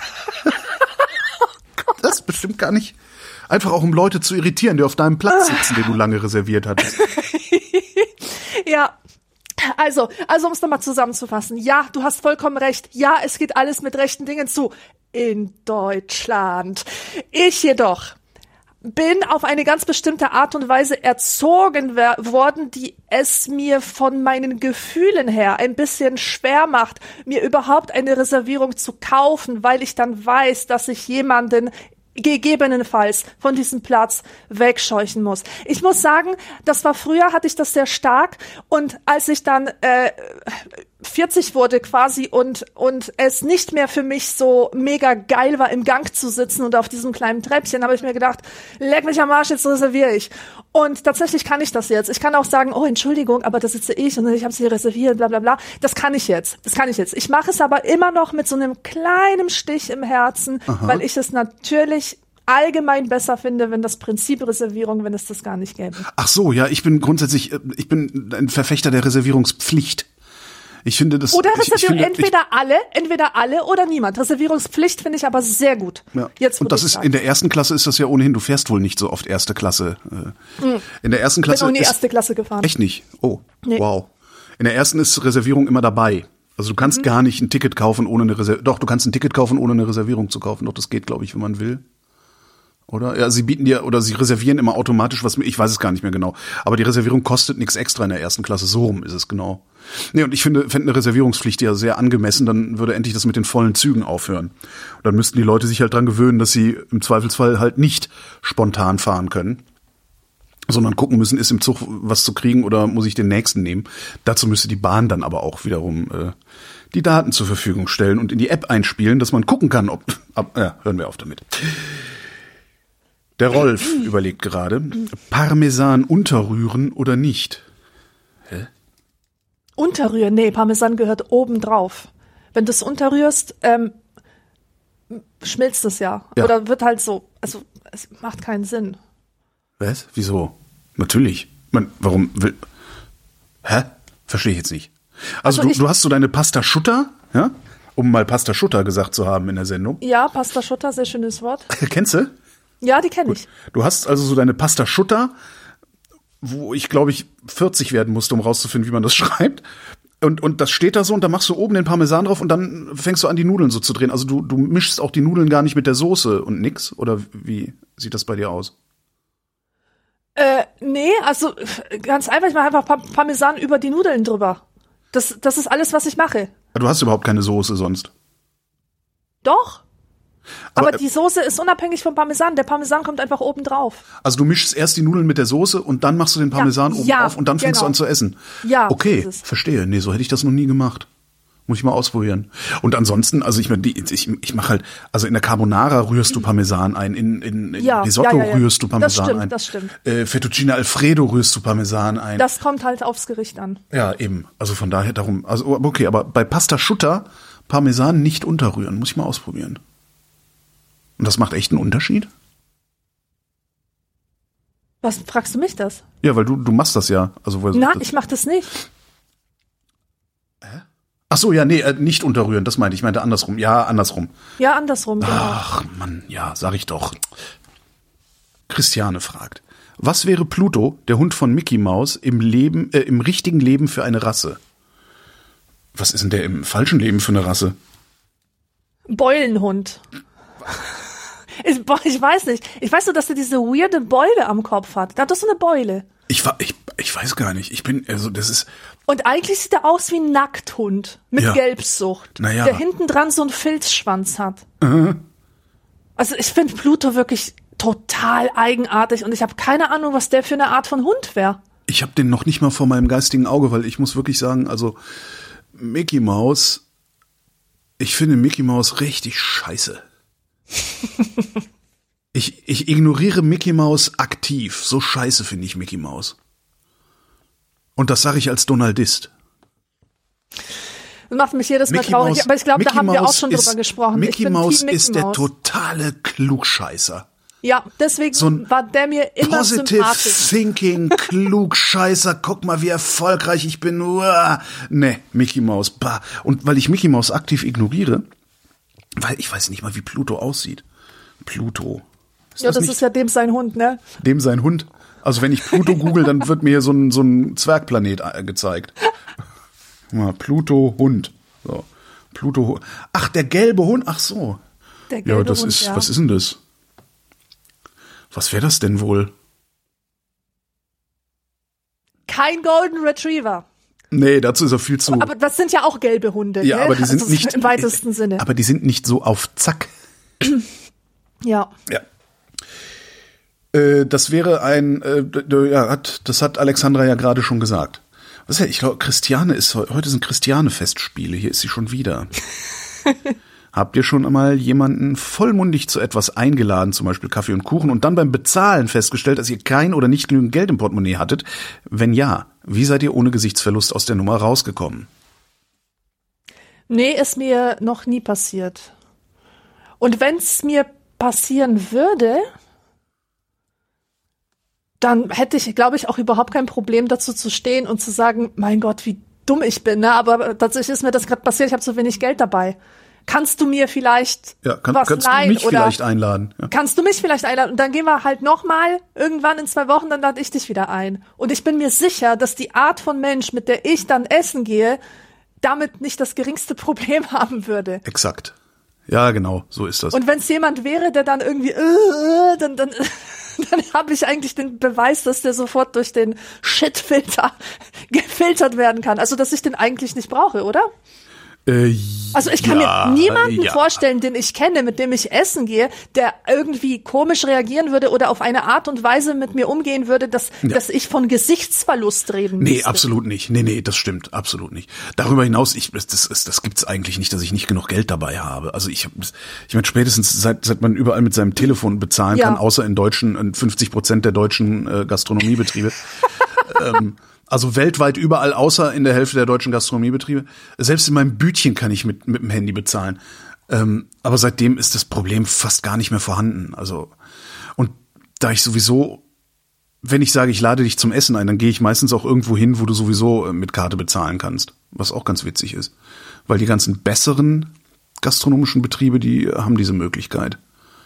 Das ist bestimmt gar nicht... Einfach auch, um Leute zu irritieren, die auf deinem Platz sitzen, den du lange reserviert hattest. Ja, also um es nochmal zusammenzufassen. Ja, du hast vollkommen recht. Ja, es geht alles mit rechten Dingen zu. In Deutschland. Ich jedoch bin auf eine ganz bestimmte Art und Weise erzogen worden, die es mir von meinen Gefühlen her ein bisschen schwer macht, mir überhaupt eine Reservierung zu kaufen, weil ich dann weiß, dass ich jemanden gegebenenfalls von diesem Platz wegscheuchen muss. Ich muss sagen, früher hatte ich das sehr stark, und als ich dann 40 wurde quasi und es nicht mehr für mich so mega geil war, im Gang zu sitzen und auf diesem kleinen Treppchen, habe ich mir gedacht, leck mich am Arsch, jetzt reserviere ich. Und tatsächlich kann ich das jetzt. Ich kann auch sagen, oh, Entschuldigung, aber da sitze ich und ich habe sie reserviert, bla bla bla. Das kann ich jetzt. Ich mache es aber immer noch mit so einem kleinen Stich im Herzen, weil ich es natürlich allgemein besser finde, wenn das Prinzip Reservierung, wenn es das gar nicht gäbe. Ach so, ja, ich bin ein Verfechter der Reservierungspflicht. Ich finde das. Oder Reservierung, entweder alle oder niemand. Reservierungspflicht finde ich aber sehr gut. Ja. Und das ist in der ersten Klasse ist das ja ohnehin. Du fährst wohl nicht so oft erste Klasse. In der ersten Klasse. Ich bin noch nie erste Klasse gefahren. Echt nicht? Oh, nee. Wow. In der ersten ist Reservierung immer dabei. Also du kannst gar nicht ein Ticket kaufen, ohne eine Reservierung. Doch, du kannst ein Ticket kaufen, ohne eine Reservierung zu kaufen. Doch, das geht, glaube ich, wenn man will. Oder? Ja, sie bieten dir, oder sie reservieren immer automatisch was, ich weiß es gar nicht mehr genau. Aber die Reservierung kostet nichts extra in der ersten Klasse. So rum ist es genau. Nee, und ich fände eine Reservierungspflicht ja sehr angemessen, dann würde endlich das mit den vollen Zügen aufhören. Und dann müssten die Leute sich halt dran gewöhnen, dass sie im Zweifelsfall halt nicht spontan fahren können, sondern gucken müssen, ist im Zug was zu kriegen oder muss ich den nächsten nehmen. Dazu müsste die Bahn dann aber auch wiederum die Daten zur Verfügung stellen und in die App einspielen, dass man gucken kann, hören wir auf damit. Der Rolf überlegt gerade, Parmesan unterrühren oder nicht? Hä? Unterrühren? Nee, Parmesan gehört oben drauf. Wenn du es unterrührst, schmilzt es ja. Oder wird halt so, also es macht keinen Sinn. Was? Wieso? Natürlich. Warum will... Hä? Verstehe ich jetzt nicht. Also du hast so deine Pasta Schutter, ja? Um mal Pasta Schutter gesagt zu haben in der Sendung. Ja, Pasta Schutter, sehr schönes Wort. Kennst du? Ja, die kenne ich. Du hast also so deine Pasta Schutter, wo ich, glaube ich, 40 werden musste, um rauszufinden, wie man das schreibt. Und das steht da so und da machst du oben den Parmesan drauf und dann fängst du an, die Nudeln so zu drehen. Also du mischst auch die Nudeln gar nicht mit der Soße und nix? Oder wie sieht das bei dir aus? Nee, also ganz einfach, ich mache einfach Parmesan über die Nudeln drüber. Das ist alles, was ich mache. Du hast überhaupt keine Soße sonst? Doch. Aber die Soße ist unabhängig vom Parmesan. Der Parmesan kommt einfach oben drauf. Also du mischst erst die Nudeln mit der Soße und dann machst du den Parmesan oben drauf und dann fängst du an zu essen. Ja. Okay, verstehe. Nee, so hätte ich das noch nie gemacht. Muss ich mal ausprobieren. Und ansonsten, also ich mache halt, also in der Carbonara rührst du Parmesan ein, in Risotto rührst du Parmesan ein. Das stimmt. Fettuccine Alfredo rührst du Parmesan ein. Das kommt halt aufs Gericht an. Ja, eben. Also von daher darum, also okay, aber bei Pasta Schutter Parmesan nicht unterrühren, muss ich mal ausprobieren. Und das macht echt einen Unterschied? Was fragst du mich das? Ja, weil du machst das ja. Also, ich mach das nicht. Ach so, ja, nee, nicht unterrühren, das meinte ich. Ich meinte andersrum. Ja, andersrum. Ja, andersrum, genau. Ach, Mann, ja, sag ich doch. Christiane fragt, was wäre Pluto, der Hund von Mickey Mouse, im richtigen Leben für eine Rasse? Was ist denn der im falschen Leben für eine Rasse? Beulenhund. Ich weiß nicht. Ich weiß nur, dass der diese weirde Beule am Kopf hat. Der hat doch so eine Beule. Ich weiß gar nicht. Das ist... Und eigentlich sieht er aus wie ein Nackthund mit Gelbsucht, der hinten dran so einen Filzschwanz hat. Also ich finde Pluto wirklich total eigenartig und ich habe keine Ahnung, was der für eine Art von Hund wäre. Ich habe den noch nicht mal vor meinem geistigen Auge, weil ich muss wirklich sagen, also Mickey Mouse, ich finde Mickey Mouse richtig scheiße. Ich ignoriere Mickey Mouse aktiv. So scheiße finde ich Mickey Mouse. Und das sage ich als Donaldist. Das macht mich jedes Mal traurig, aber ich glaube, da haben wir auch schon drüber gesprochen. Mickey Mouse ist der totale Klugscheißer. Ja, deswegen so ein war der mir immer Positive sympathisch. Thinking, Klugscheißer, guck mal, wie erfolgreich ich bin. Ne, Mickey Mouse. Bah. Und weil ich Mickey Mouse aktiv ignoriere, weil ich weiß nicht mal, wie Pluto aussieht. Pluto. Das ist ja dem sein Hund, ne? Dem sein Hund. Also wenn ich Pluto google, dann wird mir hier so ein Zwergplanet gezeigt. Mal Pluto Hund. So. Pluto. Ach, der gelbe Hund. Ach so. Der gelbe Hund, ja. Was ist denn das? Was wäre das denn wohl? Kein Golden Retriever. Nee, dazu ist er viel zu. Aber das sind ja auch gelbe Hunde. Ja, ne? aber die sind also nicht im weitesten Sinne. Aber die sind nicht so auf Zack. Ja. Das wäre das hat Alexandra ja gerade schon gesagt. Ich glaube, heute sind Christiane-Festspiele. Hier ist sie schon wieder. Habt ihr schon einmal jemanden vollmundig zu etwas eingeladen, zum Beispiel Kaffee und Kuchen, und dann beim Bezahlen festgestellt, dass ihr kein oder nicht genügend Geld im Portemonnaie hattet? Wenn ja, wie seid ihr ohne Gesichtsverlust aus der Nummer rausgekommen? Nee, ist mir noch nie passiert. Und wenn es mir passieren würde, dann hätte ich, glaube ich, auch überhaupt kein Problem dazu zu stehen und zu sagen, mein Gott, wie dumm ich bin. Ne? Aber tatsächlich ist mir das gerade passiert, ich habe so wenig Geld dabei. Kannst du mir vielleicht was kannst leihen? Du mich vielleicht einladen? Ja. Kannst du mich vielleicht einladen? Und dann gehen wir halt nochmal irgendwann in 2 Wochen, dann lade ich dich wieder ein. Und ich bin mir sicher, dass die Art von Mensch, mit der ich dann essen gehe, damit nicht das geringste Problem haben würde. Exakt. Ja, genau, so ist das. Und wenn es jemand wäre, der dann irgendwie, dann habe ich eigentlich den Beweis, dass der sofort durch den Shit-Filter gefiltert werden kann. Also, dass ich den eigentlich nicht brauche, oder? Also ich kann mir niemanden vorstellen, den ich kenne, mit dem ich essen gehe, der irgendwie komisch reagieren würde oder auf eine Art und Weise mit mir umgehen würde, dass ich von Gesichtsverlust reden müsste. Nee, absolut nicht. Nee, das stimmt, absolut nicht. Darüber hinaus, das gibt's eigentlich nicht, dass ich nicht genug Geld dabei habe. Also ich meine, spätestens seit man überall mit seinem Telefon bezahlen kann, außer in 50% der deutschen Gastronomiebetriebe, also weltweit überall, außer in der Hälfte der deutschen Gastronomiebetriebe. Selbst in meinem Bütchen kann ich mit dem Handy bezahlen. Aber seitdem ist das Problem fast gar nicht mehr vorhanden. Also, und da ich sowieso, wenn ich sage, ich lade dich zum Essen ein, dann gehe ich meistens auch irgendwo hin, wo du sowieso mit Karte bezahlen kannst. Was auch ganz witzig ist. Weil die ganzen besseren gastronomischen Betriebe, die haben diese Möglichkeit.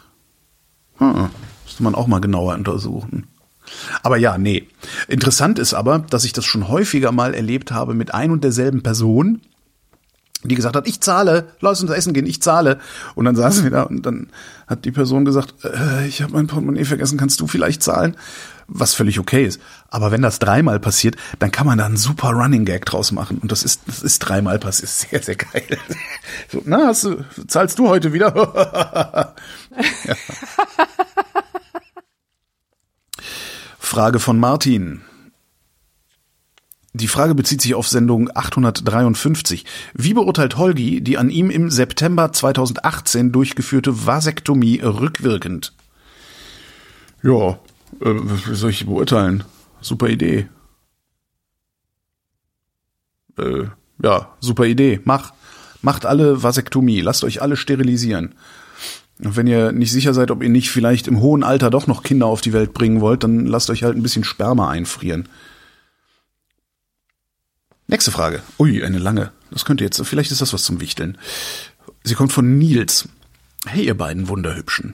Müsste man auch mal genauer untersuchen. Aber ja, nee. Interessant ist aber, dass ich das schon häufiger mal erlebt habe mit ein und derselben Person, die gesagt hat, ich zahle, lass uns essen gehen, ich zahle. Und dann saßen wir da und dann hat die Person gesagt, ich habe mein Portemonnaie vergessen, kannst du vielleicht zahlen? Was völlig okay ist. Aber wenn das 3-mal passiert, dann kann man da einen super Running Gag draus machen. Und das ist 3-mal passiert. Sehr, sehr geil. So, na, zahlst du heute wieder? Ja. Frage von Martin. Die Frage bezieht sich auf Sendung 853. Wie beurteilt Holgi die an ihm im September 2018 durchgeführte Vasektomie rückwirkend? Ja, wie soll ich beurteilen? Super Idee. Ja, super Idee. Macht alle Vasektomie. Lasst euch alle sterilisieren. Und wenn ihr nicht sicher seid, ob ihr nicht vielleicht im hohen Alter doch noch Kinder auf die Welt bringen wollt, dann lasst euch halt ein bisschen Sperma einfrieren. Nächste Frage. Ui, eine lange. Das könnte jetzt, vielleicht ist das was zum Wichteln. Sie kommt von Nils. Hey, ihr beiden Wunderhübschen.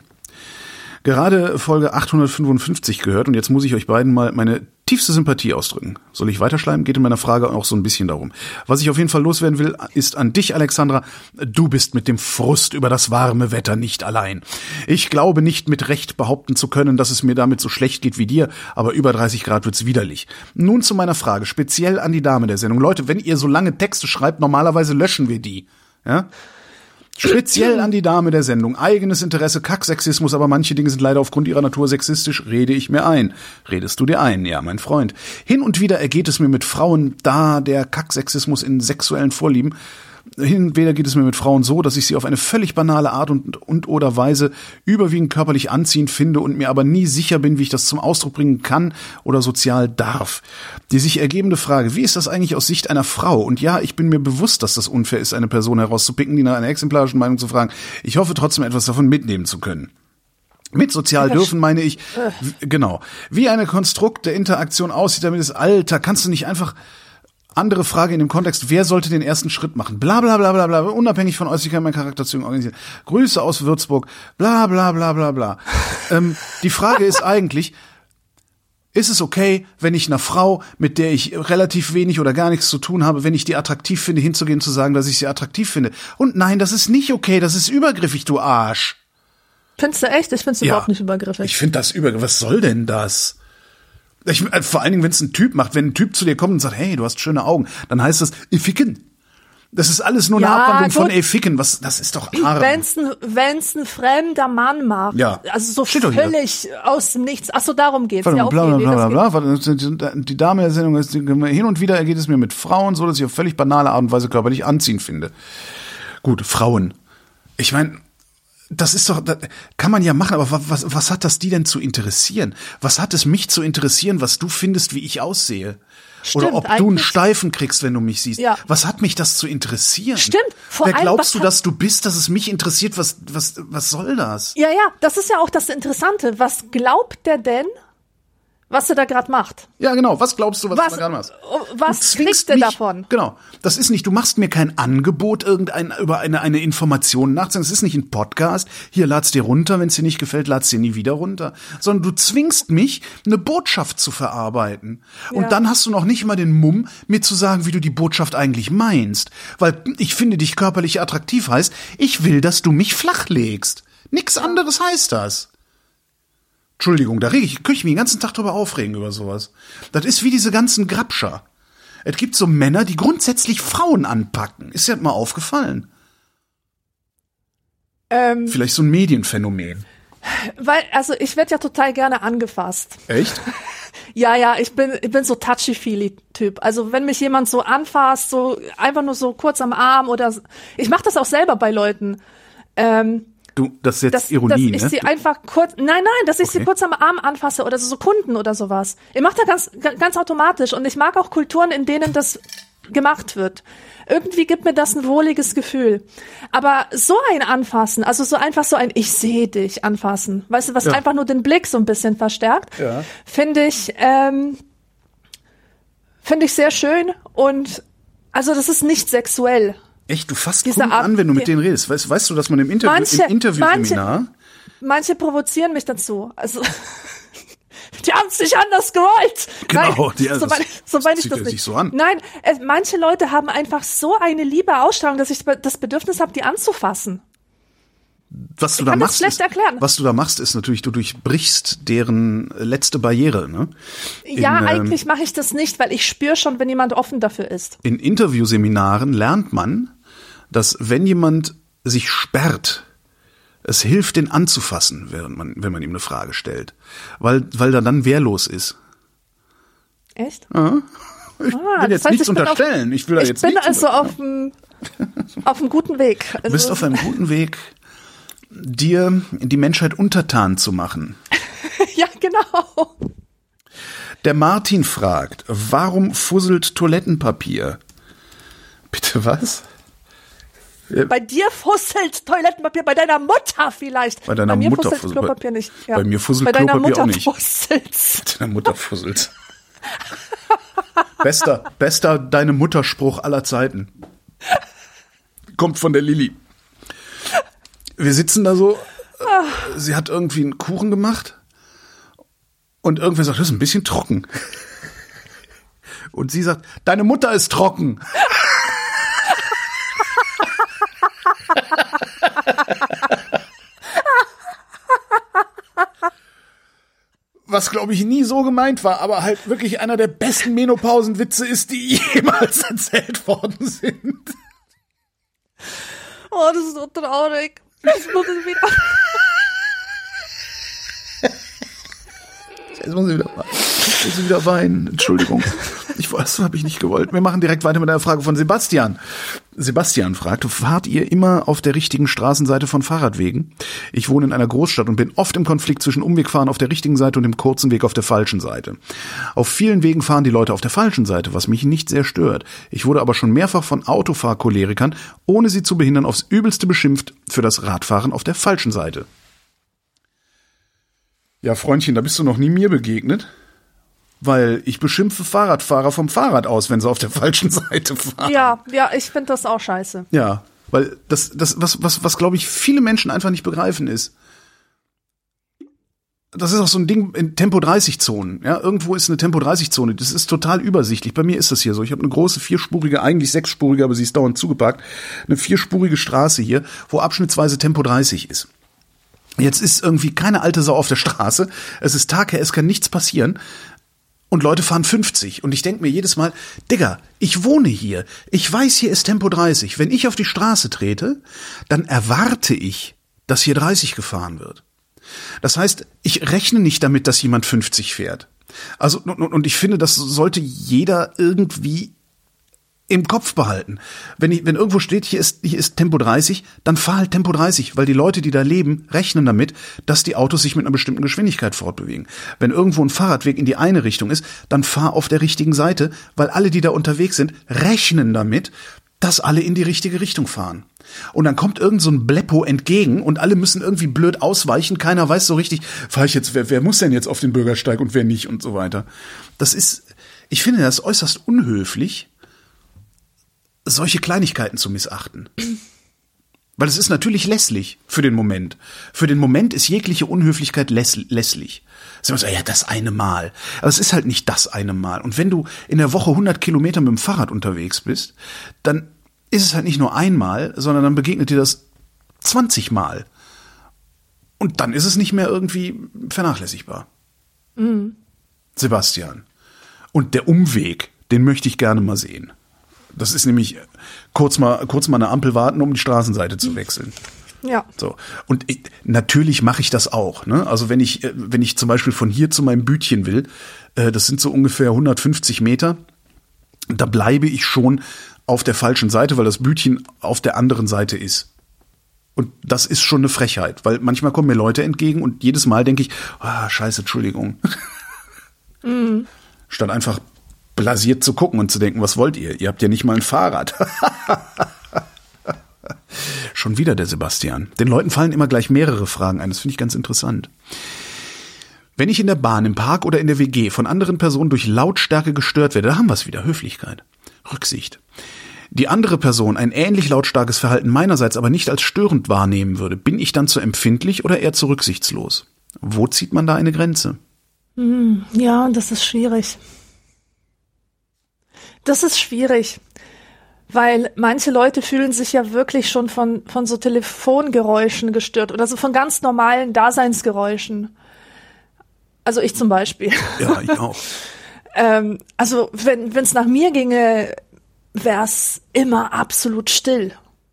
Gerade Folge 855 gehört und jetzt muss ich euch beiden mal meine tiefste Sympathie ausdrücken. Soll ich weiterschleimen? Geht in meiner Frage auch so ein bisschen darum. Was ich auf jeden Fall loswerden will, ist an dich, Alexandra. Du bist mit dem Frust über das warme Wetter nicht allein. Ich glaube nicht mit Recht behaupten zu können, dass es mir damit so schlecht geht wie dir, aber über 30 Grad wird's widerlich. Nun zu meiner Frage, speziell an die Dame der Sendung. Leute, wenn ihr so lange Texte schreibt, normalerweise löschen wir die. Ja? Speziell an die Dame der Sendung. Eigenes Interesse, Kacksexismus, aber manche Dinge sind leider aufgrund ihrer Natur sexistisch, rede ich mir ein. Redest du dir ein? Ja, mein Freund. Hin und wieder ergeht es mir mit Frauen, da der Kacksexismus in sexuellen Vorlieben, hin und wieder geht es mir mit Frauen so, dass ich sie auf eine völlig banale Art und oder Weise überwiegend körperlich anziehend finde und mir aber nie sicher bin, wie ich das zum Ausdruck bringen kann oder sozial darf. Die sich ergebende Frage, wie ist das eigentlich aus Sicht einer Frau? Und ja, ich bin mir bewusst, dass das unfair ist, eine Person herauszupicken, die nach einer exemplarischen Meinung zu fragen. Ich hoffe trotzdem etwas davon mitnehmen zu können. Mit sozial dürfen meine ich, genau, wie eine Konstrukt der Interaktion aussieht, damit es Alter, kannst du nicht einfach... Andere Frage in dem Kontext, wer sollte den ersten Schritt machen? Bla bla bla bla bla, unabhängig von Äußerlichkeit, mein Charakterzügen organisieren. Grüße aus Würzburg, bla bla bla bla bla. Die Frage ist eigentlich, ist es okay, wenn ich einer Frau, mit der ich relativ wenig oder gar nichts zu tun habe, wenn ich die attraktiv finde, hinzugehen, zu sagen, dass ich sie attraktiv finde? Und nein, das ist nicht okay, das ist übergriffig, du Arsch. Findest du echt? Ich find's überhaupt nicht übergriffig. Ich find das übergriffig. Was soll denn das? Vor allen Dingen, wenn es ein Typ macht, wenn ein Typ zu dir kommt und sagt, hey, du hast schöne Augen, dann heißt das, ficken. Das ist alles nur eine Abwandlung von ficken. Das ist doch arm. Wenn's ein fremder Mann macht. Ja. Also so Steht völlig aus dem Nichts. Ach so, darum geht's. Ja, okay, bla. Die Dame der Sendung ist, hin und wieder ergeht es mir mit Frauen so, dass ich auf völlig banale Art und Weise körperlich anziehend finde. Gut, Frauen. Ich meine, das ist doch, das kann man ja machen, aber was hat das die denn zu interessieren? Was hat es mich zu interessieren, was du findest, wie ich aussehe? Stimmt, oder ob du einen Steifen kriegst, wenn du mich siehst. Ja. Was hat mich das zu interessieren? Stimmt. Wer glaubst du, dass du bist, dass es mich interessiert? Was soll das? Ja, das ist ja auch das Interessante. Was glaubt der denn? was er da gerade macht. Ja, genau. Was glaubst du, was du da gerade machst? Was kriegst du davon? Genau. Das ist nicht, du machst mir kein Angebot, über eine Information nachzudenken. Es ist nicht ein Podcast. Hier, lad's dir runter. Wenn es dir nicht gefällt, lad's dir nie wieder runter. Sondern du zwingst mich, eine Botschaft zu verarbeiten. Ja. Und dann hast du noch nicht mal den Mumm, mir zu sagen, wie du die Botschaft eigentlich meinst. Weil ich finde dich körperlich attraktiv heißt, ich will, dass du mich flachlegst. Nix anderes heißt das. Entschuldigung, da könnte ich mich den ganzen Tag drüber aufregen über sowas. Das ist wie diese ganzen Grabscher. Es gibt so Männer, die grundsätzlich Frauen anpacken. Ist dir das mal aufgefallen? Vielleicht so ein Medienphänomen. Also ich werde ja total gerne angefasst. Echt? Ja, ich bin so touchy-feely-Typ. Also wenn mich jemand so anfasst, so einfach nur so kurz am Arm oder ich mache das auch selber bei Leuten. Das ist jetzt Ironie, dass ich sie einfach kurz, dass ich sie kurz am Arm anfasse oder so Kunden oder sowas. Ich mache das ganz automatisch und ich mag auch Kulturen, in denen das gemacht wird. Irgendwie gibt mir das ein wohliges Gefühl. Aber so ein Anfassen, also so einfach so ein Ich sehe dich anfassen, weißt du, was einfach nur den Blick so ein bisschen verstärkt, finde ich sehr schön und also das ist nicht sexuell. Echt, du fasst Kunden an, wenn du mit denen redest. Weißt du, dass man im Interviewseminar... Manche provozieren mich dazu. Also, die haben es nicht anders gewollt. Genau, Nein, so meine ich das nicht. So an. Nein, manche Leute haben einfach so eine liebe Ausstrahlung, dass ich das Bedürfnis habe, die anzufassen. Was du da machst, ist natürlich, du durchbrichst deren letzte Barriere, ne? Eigentlich mache ich das nicht, weil ich spüre schon, wenn jemand offen dafür ist. In Interviewseminaren lernt man, dass wenn jemand sich sperrt, es hilft, den anzufassen, wenn man ihm eine Frage stellt, weil er dann wehrlos ist. Echt? Ja. Ich will jetzt nichts unterstellen. Ich bin also auf einem guten Weg. Also, du bist auf einem guten Weg, dir die Menschheit untertan zu machen. Ja, genau. Der Martin fragt, warum fusselt Toilettenpapier? Bitte was? Bei dir fusselt Toilettenpapier, bei deiner Mutter vielleicht. Bei deiner Mutter fusselt Klopapier nicht. Ja. Bei mir fusselt Klopapier auch nicht. Fusselt's. Bei deiner Mutter fusselt. Bester deine Mutterspruch aller Zeiten. Kommt von der Lilly. Wir sitzen da so, sie hat irgendwie einen Kuchen gemacht und irgendwer sagt, das ist ein bisschen trocken. Und sie sagt, deine Mutter ist trocken. Was, glaube ich, nie so gemeint war, aber halt wirklich einer der besten Menopausenwitze ist, die jemals erzählt worden sind. Oh, das ist so traurig. Jetzt muss ich wieder weinen. Entschuldigung. Das habe ich nicht gewollt. Wir machen direkt weiter mit einer Frage von Sebastian. Sebastian fragt, fahrt ihr immer auf der richtigen Straßenseite von Fahrradwegen? Ich wohne in einer Großstadt und bin oft im Konflikt zwischen Umwegfahren auf der richtigen Seite und dem kurzen Weg auf der falschen Seite. Auf vielen Wegen fahren die Leute auf der falschen Seite, was mich nicht sehr stört. Ich wurde aber schon mehrfach von Autofahrcholerikern, ohne sie zu behindern, aufs Übelste beschimpft für das Radfahren auf der falschen Seite. Ja, Freundchen, da bist du noch nie mir begegnet. Weil ich beschimpfe Fahrradfahrer vom Fahrrad aus, wenn sie auf der falschen Seite fahren. Ja, ich finde das auch scheiße. Ja, weil das was glaube ich viele Menschen einfach nicht begreifen ist. Das ist auch so ein Ding in Tempo-30-Zonen. Ja, irgendwo ist eine Tempo-30-Zone. Das ist total übersichtlich. Bei mir ist das hier so. Ich habe eine große vierspurige, eigentlich sechsspurige, aber sie ist dauernd zugepackt. Eine vierspurige Straße hier, wo abschnittsweise Tempo 30 ist. Jetzt ist irgendwie keine alte Sau auf der Straße. Es ist Tag her, es kann nichts passieren. Und Leute fahren 50. Und ich denke mir jedes Mal, Digga, ich wohne hier. Ich weiß, hier ist Tempo 30. Wenn ich auf die Straße trete, dann erwarte ich, dass hier 30 gefahren wird. Das heißt, ich rechne nicht damit, dass jemand 50 fährt. Also, und ich finde, das sollte jeder irgendwie im Kopf behalten. Wenn irgendwo steht, hier ist Tempo 30, dann fahr halt Tempo 30, weil die Leute, die da leben, rechnen damit, dass die Autos sich mit einer bestimmten Geschwindigkeit fortbewegen. Wenn irgendwo ein Fahrradweg in die eine Richtung ist, dann fahr auf der richtigen Seite, weil alle, die da unterwegs sind, rechnen damit, dass alle in die richtige Richtung fahren. Und dann kommt irgend so ein Bleppo entgegen und alle müssen irgendwie blöd ausweichen. Keiner weiß so richtig, fahr ich jetzt, wer muss denn jetzt auf den Bürgersteig und wer nicht und so weiter. Ich finde das äußerst unhöflich, solche Kleinigkeiten zu missachten. Weil es ist natürlich lässlich für den Moment. Für den Moment ist jegliche Unhöflichkeit lässlich. So, ja, das eine Mal. Aber es ist halt nicht das eine Mal. Und wenn du in der Woche 100 Kilometer mit dem Fahrrad unterwegs bist, dann ist es halt nicht nur einmal, sondern dann begegnet dir das 20 Mal. Und dann ist es nicht mehr irgendwie vernachlässigbar. Mhm. Sebastian. Und der Umweg, den möchte ich gerne mal sehen. Das ist nämlich kurz mal eine Ampel warten, um die Straßenseite zu wechseln. Ja. So. Und natürlich mache ich das auch. Ne? Also wenn ich zum Beispiel von hier zu meinem Bütchen will, das sind so ungefähr 150 Meter, da bleibe ich schon auf der falschen Seite, weil das Bütchen auf der anderen Seite ist. Und das ist schon eine Frechheit, weil manchmal kommen mir Leute entgegen und jedes Mal denke ich, scheiße, Entschuldigung. Mhm. Statt einfach blasiert zu gucken und zu denken, was wollt ihr? Ihr habt ja nicht mal ein Fahrrad. Schon wieder der Sebastian. Den Leuten fallen immer gleich mehrere Fragen ein. Das finde ich ganz interessant. Wenn ich in der Bahn, im Park oder in der WG von anderen Personen durch Lautstärke gestört werde, da haben wir es wieder. Höflichkeit. Rücksicht. Die andere Person ein ähnlich lautstarkes Verhalten meinerseits aber nicht als störend wahrnehmen würde, bin ich dann zu empfindlich oder eher zu rücksichtslos? Wo zieht man da eine Grenze? Ja, das ist schwierig. Das ist schwierig, weil manche Leute fühlen sich ja wirklich schon von so Telefongeräuschen gestört oder so von ganz normalen Daseinsgeräuschen. Also ich zum Beispiel. Ja, ich auch. Also wenn es nach mir ginge, wäre es immer absolut still.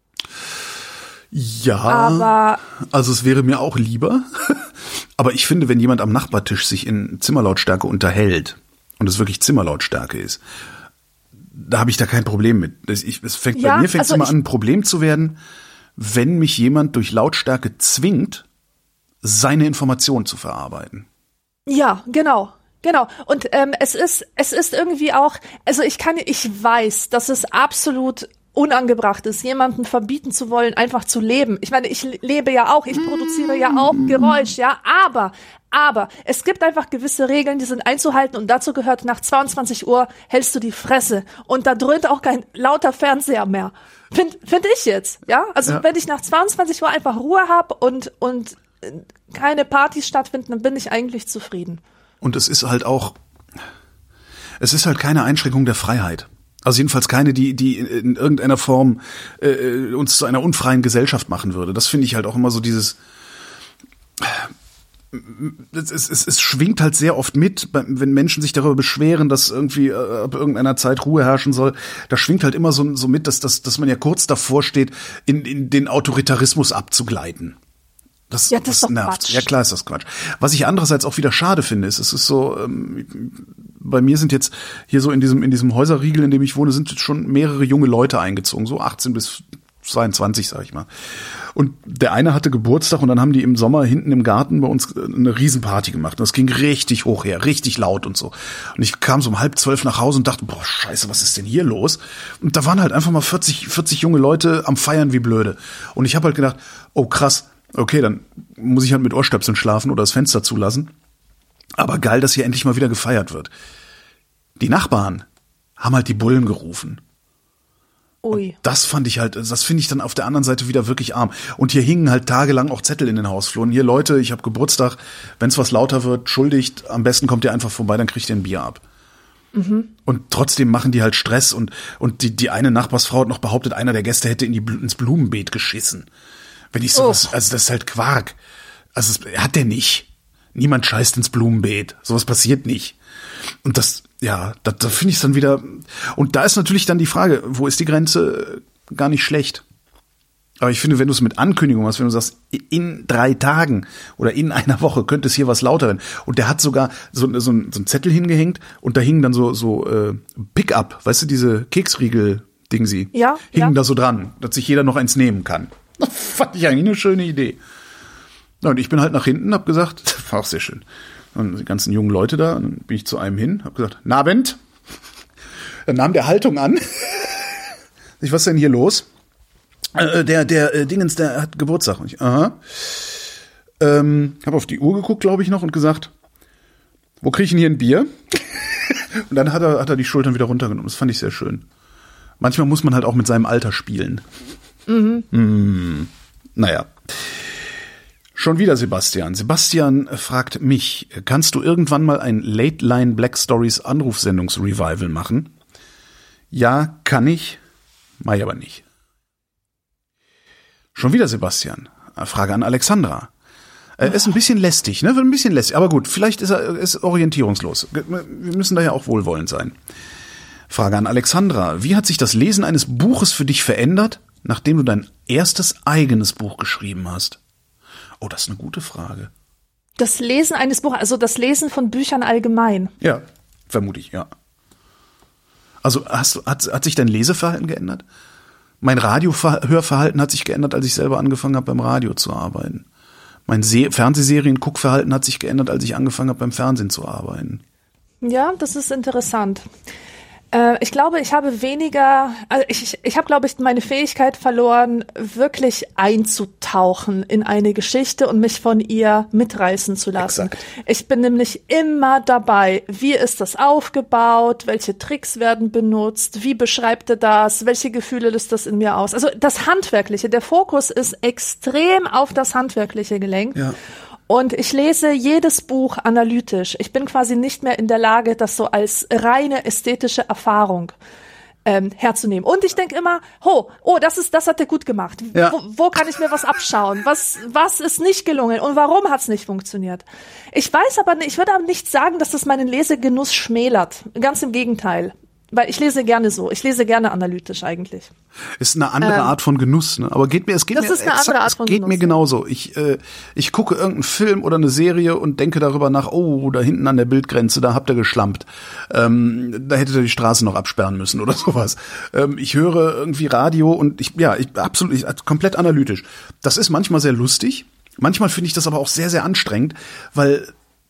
Ja, aber also es wäre mir auch lieber. Aber ich finde, wenn jemand am Nachbartisch sich in Zimmerlautstärke unterhält und es wirklich Zimmerlautstärke ist, da habe ich da kein Problem mit. Bei mir fängt es immer an, ein Problem zu werden, wenn mich jemand durch Lautstärke zwingt, seine Informationen zu verarbeiten. Ja, genau. Und es ist irgendwie auch, also ich weiß, dass es absolut unangebracht ist, jemanden verbieten zu wollen, einfach zu leben. Ich meine, ich lebe ja auch, ich produziere ja auch Geräusch, ja, aber es gibt einfach gewisse Regeln, die sind einzuhalten und dazu gehört, nach 22 Uhr hältst du die Fresse und da dröhnt auch kein lauter Fernseher mehr. Find ich jetzt, ja? Also wenn ich nach 22 Uhr einfach Ruhe habe und keine Partys stattfinden, dann bin ich eigentlich zufrieden. Und es ist halt keine Einschränkung der Freiheit. Also jedenfalls keine, die in irgendeiner Form uns zu einer unfreien Gesellschaft machen würde. Das finde ich halt auch immer so dieses. Es schwingt halt sehr oft mit, wenn Menschen sich darüber beschweren, dass irgendwie ab irgendeiner Zeit Ruhe herrschen soll. Da schwingt halt immer so mit, dass man ja kurz davor steht, in den Autoritarismus abzugleiten. Das ist doch nervt. Quatsch. Ja, klar ist das Quatsch. Was ich andererseits auch wieder schade finde, ist, es ist so, bei mir sind jetzt hier so in diesem Häuserriegel, in dem ich wohne, sind jetzt schon mehrere junge Leute eingezogen, so 18 bis 22, sag ich mal. Und der eine hatte Geburtstag und dann haben die im Sommer hinten im Garten bei uns eine Riesenparty gemacht. Und das ging richtig hoch her, richtig laut und so. Und ich kam so um 11:30 nach Hause und dachte, boah, scheiße, was ist denn hier los? Und da waren halt einfach mal 40 junge Leute am Feiern wie blöde. Und ich habe halt gedacht, oh krass, okay, dann muss ich halt mit Ohrstöpseln schlafen oder das Fenster zulassen. Aber geil, dass hier endlich mal wieder gefeiert wird. Die Nachbarn haben halt die Bullen gerufen. Ui. Das finde ich dann auf der anderen Seite wieder wirklich arm. Und hier hingen halt tagelang auch Zettel in den Hausfluren. Hier, Leute, ich habe Geburtstag, wenn's was lauter wird, schuldigt, am besten kommt ihr einfach vorbei, dann kriegt ihr ein Bier ab. Mhm. Und trotzdem machen die halt Stress und die eine Nachbarsfrau hat noch behauptet, einer der Gäste hätte ins Blumenbeet geschissen. Wenn ich sowas, also das ist halt Quark. Also das hat der nicht. Niemand scheißt ins Blumenbeet. Sowas passiert nicht. Und da finde ich es dann wieder, und da ist natürlich dann die Frage, wo ist die Grenze? Gar nicht schlecht. Aber ich finde, wenn du es mit Ankündigung hast, wenn du sagst, in 3 Tagen oder in einer Woche könnte es hier was lauter werden. Und der hat sogar so einen Zettel hingehängt und da hingen dann so Pick-up, weißt du, diese Keksriegel-Dingsi, hingen da so dran, dass sich jeder noch eins nehmen kann. Das fand ich eigentlich eine schöne Idee. Und ich bin halt nach hinten, hab gesagt, war auch sehr schön. Und die ganzen jungen Leute da, und dann bin ich zu einem hin, hab gesagt, Nabend. Dann nahm der Haltung an. was ist denn hier los? Der Dingens, der hat Geburtstag. Aha. Hab auf die Uhr geguckt, glaube ich, noch und gesagt, wo kriege ich denn hier ein Bier? Und dann hat er die Schultern wieder runtergenommen. Das fand ich sehr schön. Manchmal muss man halt auch mit seinem Alter spielen. Naja. Schon wieder Sebastian. Sebastian fragt mich, kannst du irgendwann mal ein Late Line Black Stories Anrufsendungsrevival machen? Ja, kann ich. Mach ich aber nicht. Schon wieder Sebastian. Frage an Alexandra. Ist ein bisschen lästig, ne? Wird ein bisschen lästig. Aber gut, vielleicht ist orientierungslos. Wir müssen da ja auch wohlwollend sein. Frage an Alexandra. Wie hat sich das Lesen eines Buches für dich verändert, nachdem du dein erstes eigenes Buch geschrieben hast? Oh, das ist eine gute Frage. Das Lesen eines Buches, also das Lesen von Büchern allgemein. Ja, vermute ich, ja. Also hat sich dein Leseverhalten geändert? Mein Radiohörverhalten hat sich geändert, als ich selber angefangen habe, beim Radio zu arbeiten. Mein Fernsehserien-Guckverhalten hat sich geändert, als ich angefangen habe, beim Fernsehen zu arbeiten. Ja, das ist interessant. Ich glaube, ich habe weniger, also ich habe, glaube ich, meine Fähigkeit verloren, wirklich einzutauchen in eine Geschichte und mich von ihr mitreißen zu lassen. Exakt. Ich bin nämlich immer dabei, wie ist das aufgebaut, welche Tricks werden benutzt, wie beschreibt er das, welche Gefühle löst das in mir aus. Also das Handwerkliche, der Fokus ist extrem auf das Handwerkliche gelenkt. Ja. Und ich lese jedes Buch analytisch. Ich bin quasi nicht mehr in der Lage, das so als reine ästhetische Erfahrung herzunehmen. Und ich denke immer, das hat er gut gemacht. Ja. Wo kann ich mir was abschauen? Was ist nicht gelungen und warum hat es nicht funktioniert? Ich würde aber nicht sagen, dass das meinen Lesegenuss schmälert. Ganz im Gegenteil. Weil ich lese gerne so. Ich lese gerne analytisch eigentlich. Ist eine andere Art von Genuss, ne? Aber geht mir genauso. Ich gucke irgendeinen Film oder eine Serie und denke darüber nach, da hinten an der Bildgrenze, da habt ihr geschlampt. Da hättet ihr die Straße noch absperren müssen oder sowas. Ich höre irgendwie Radio und ich komplett analytisch. Das ist manchmal sehr lustig. Manchmal finde ich das aber auch sehr, sehr anstrengend, weil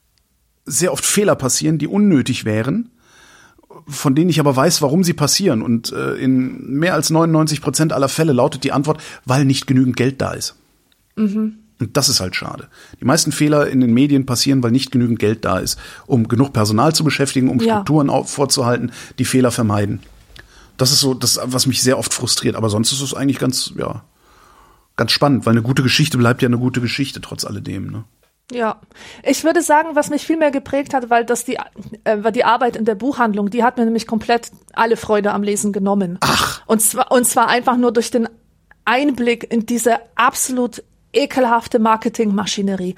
sehr oft Fehler passieren, die unnötig wären, von denen ich aber weiß, warum sie passieren. Und in mehr als 99% aller Fälle lautet die Antwort, weil nicht genügend Geld da ist. Mhm. Und das ist halt schade. Die meisten Fehler in den Medien passieren, weil nicht genügend Geld da ist, um genug Personal zu beschäftigen, um Strukturen vorzuhalten, die Fehler vermeiden. Das ist so das, was mich sehr oft frustriert. Aber sonst ist es eigentlich ganz spannend, weil eine gute Geschichte bleibt ja eine gute Geschichte, trotz alledem, ne? Ja, ich würde sagen, was mich viel mehr geprägt hat, weil war die Arbeit in der Buchhandlung, die hat mir nämlich komplett alle Freude am Lesen genommen. Ach. Und zwar einfach nur durch den Einblick in diese absolut ekelhafte Marketingmaschinerie,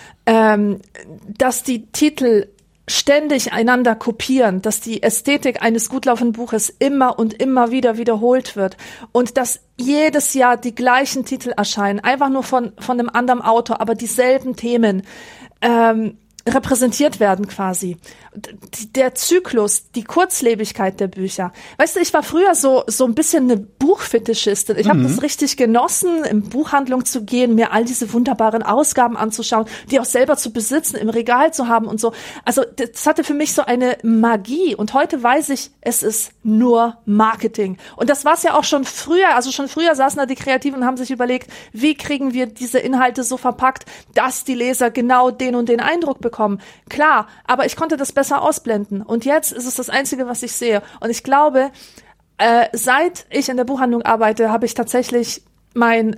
dass die Titel ständig einander kopieren, dass die Ästhetik eines gut laufenden Buches immer und immer wieder wiederholt wird und dass jedes Jahr die gleichen Titel erscheinen, einfach nur von einem anderen Autor, aber dieselben Themen repräsentiert werden quasi. Der Zyklus, die Kurzlebigkeit der Bücher. Weißt du, ich war früher so ein bisschen eine Buchfetischistin. Ich habe das richtig genossen, in Buchhandlung zu gehen, mir all diese wunderbaren Ausgaben anzuschauen, die auch selber zu besitzen, im Regal zu haben und so. Also das hatte für mich so eine Magie. Und heute weiß ich, es ist nur Marketing. Und das war es ja auch schon früher. Also schon früher saßen da die Kreativen und haben sich überlegt, wie kriegen wir diese Inhalte so verpackt, dass die Leser genau den und den Eindruck bekommen. Klar, aber ich konnte das besser ausblenden. Und jetzt ist es das Einzige, was ich sehe. Und ich glaube, seit ich in der Buchhandlung arbeite, habe ich tatsächlich mein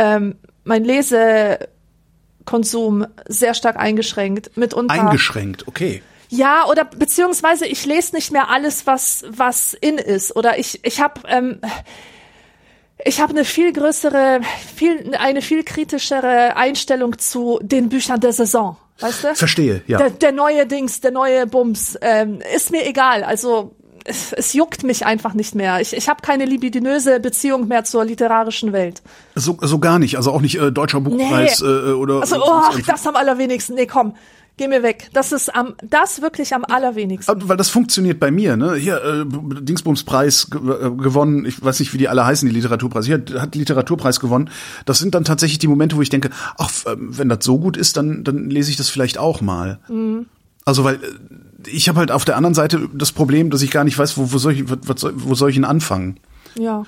Lesekonsum sehr stark eingeschränkt. Eingeschränkt, okay. Ja, oder beziehungsweise ich lese nicht mehr alles, was in ist. Oder ich habe eine viel größere, eine viel kritischere Einstellung zu den Büchern der Saison. Weißt du? Verstehe, ja. Der neue Dings, der neue Bums, ist mir egal. Also es juckt mich einfach nicht mehr. Ich habe keine libidinöse Beziehung mehr zur literarischen Welt. So gar nicht. Also auch nicht Deutscher Buchpreis oder. Also das am allerwenigsten. Nee, komm. Geh mir weg. Das ist wirklich am allerwenigsten. Weil das funktioniert bei mir, ne? Hier, Dingsbums-Preis gewonnen. Ich weiß nicht, wie die alle heißen, die Literaturpreise. Hier hat Literaturpreis gewonnen. Das sind dann tatsächlich die Momente, wo ich denke, ach, wenn das so gut ist, dann lese ich das vielleicht auch mal. Mhm. Also, weil ich habe halt auf der anderen Seite das Problem, dass ich gar nicht weiß, wo soll ich denn anfangen? Ja.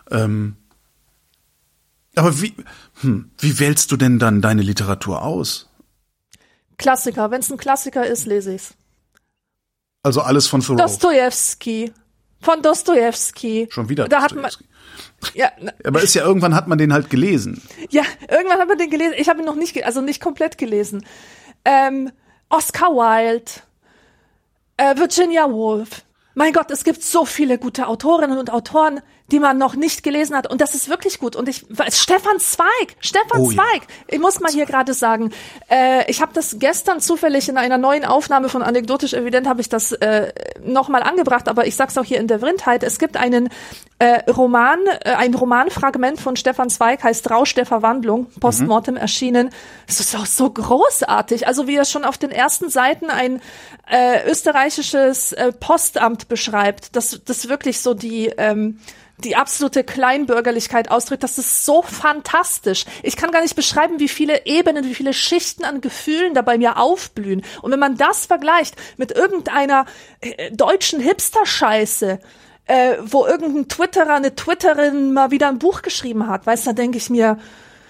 Aber wie wählst du denn dann deine Literatur aus? Klassiker. Wenn es ein Klassiker ist, lese ich's. Also alles von Thoreau. Dostojewski. Von Dostojewski. Schon wieder da Dostojewski. Hat man, ja, aber ist ja irgendwann hat man den halt gelesen. Ja, irgendwann hat man den gelesen. Ich habe ihn noch nicht, nicht komplett gelesen. Oscar Wilde, Virginia Woolf. Mein Gott, es gibt so viele gute Autorinnen und Autoren, die man noch nicht gelesen hat. Und das ist wirklich gut. Und Stefan Zweig. Ja. Ich muss mal hier gerade sagen, ich habe das gestern zufällig in einer neuen Aufnahme von Anekdotisch Evident habe ich das nochmal angebracht, aber ich sag's auch hier in der Vrindheit. Es gibt einen Roman, ein Romanfragment von Stefan Zweig, heißt Rausch der Verwandlung, postmortem erschienen. Es ist auch so großartig. Also wie er schon auf den ersten Seiten ein österreichisches Postamt beschreibt, das wirklich so die absolute Kleinbürgerlichkeit ausdrückt, das ist so fantastisch. Ich kann gar nicht beschreiben, wie viele Ebenen, wie viele Schichten an Gefühlen da bei mir aufblühen. Und wenn man das vergleicht mit irgendeiner deutschen Hipster-Scheiße, wo irgendein Twitterer, eine Twitterin mal wieder ein Buch geschrieben hat, weißt du, da denke ich mir,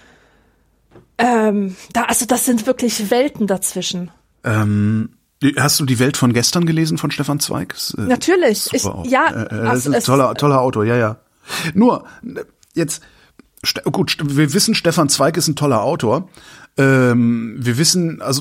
das sind wirklich Welten dazwischen. Hast du die Welt von gestern gelesen von Stefan Zweig? Natürlich. Das ist ein toller Autor, ja. Nur, jetzt, gut, wir wissen, Stefan Zweig ist ein toller Autor. Wir wissen, also,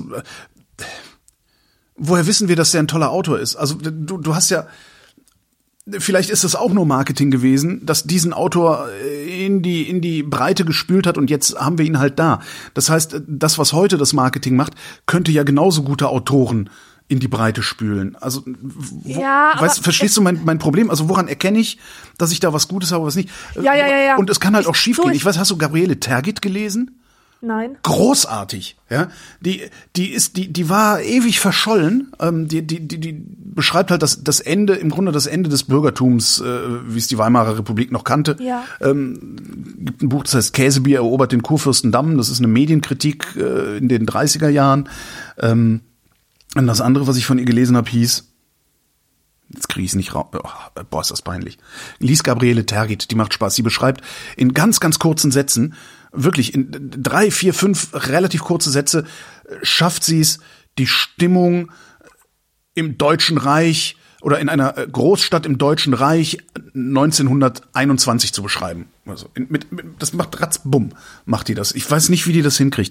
woher wissen wir, dass der ein toller Autor ist? Also, du hast ja, vielleicht ist das auch nur Marketing gewesen, dass diesen Autor in die Breite gespült hat und jetzt haben wir ihn halt da. Das heißt, das, was heute das Marketing macht, könnte ja genauso gute Autoren in die Breite spülen. Also, verstehst du mein Problem? Also, woran erkenne ich, dass ich da was Gutes habe, was nicht? Ja. Und es kann halt auch schief gehen. Ich weiß, hast du Gabriele Tergit gelesen? Nein. Großartig, ja. Die war ewig verschollen. Die beschreibt halt das Ende, im Grunde das Ende des Bürgertums, wie es die Weimarer Republik noch kannte. Ja. Gibt ein Buch, das heißt Käsebier erobert den Kurfürstendamm. Das ist eine Medienkritik in den 30er Jahren. Und das andere, was ich von ihr gelesen habe, hieß, jetzt kriege ich es nicht raus, boah, ist das peinlich. Lies Gabriele Tergit, die macht Spaß. Sie beschreibt in ganz, ganz kurzen Sätzen, wirklich in 3, 4, 5 relativ kurze Sätze, schafft sie es, die Stimmung im Deutschen Reich oder in einer Großstadt im Deutschen Reich 1921 zu beschreiben. Also das macht ratzbumm, macht die das. Ich weiß nicht, wie die das hinkriegt.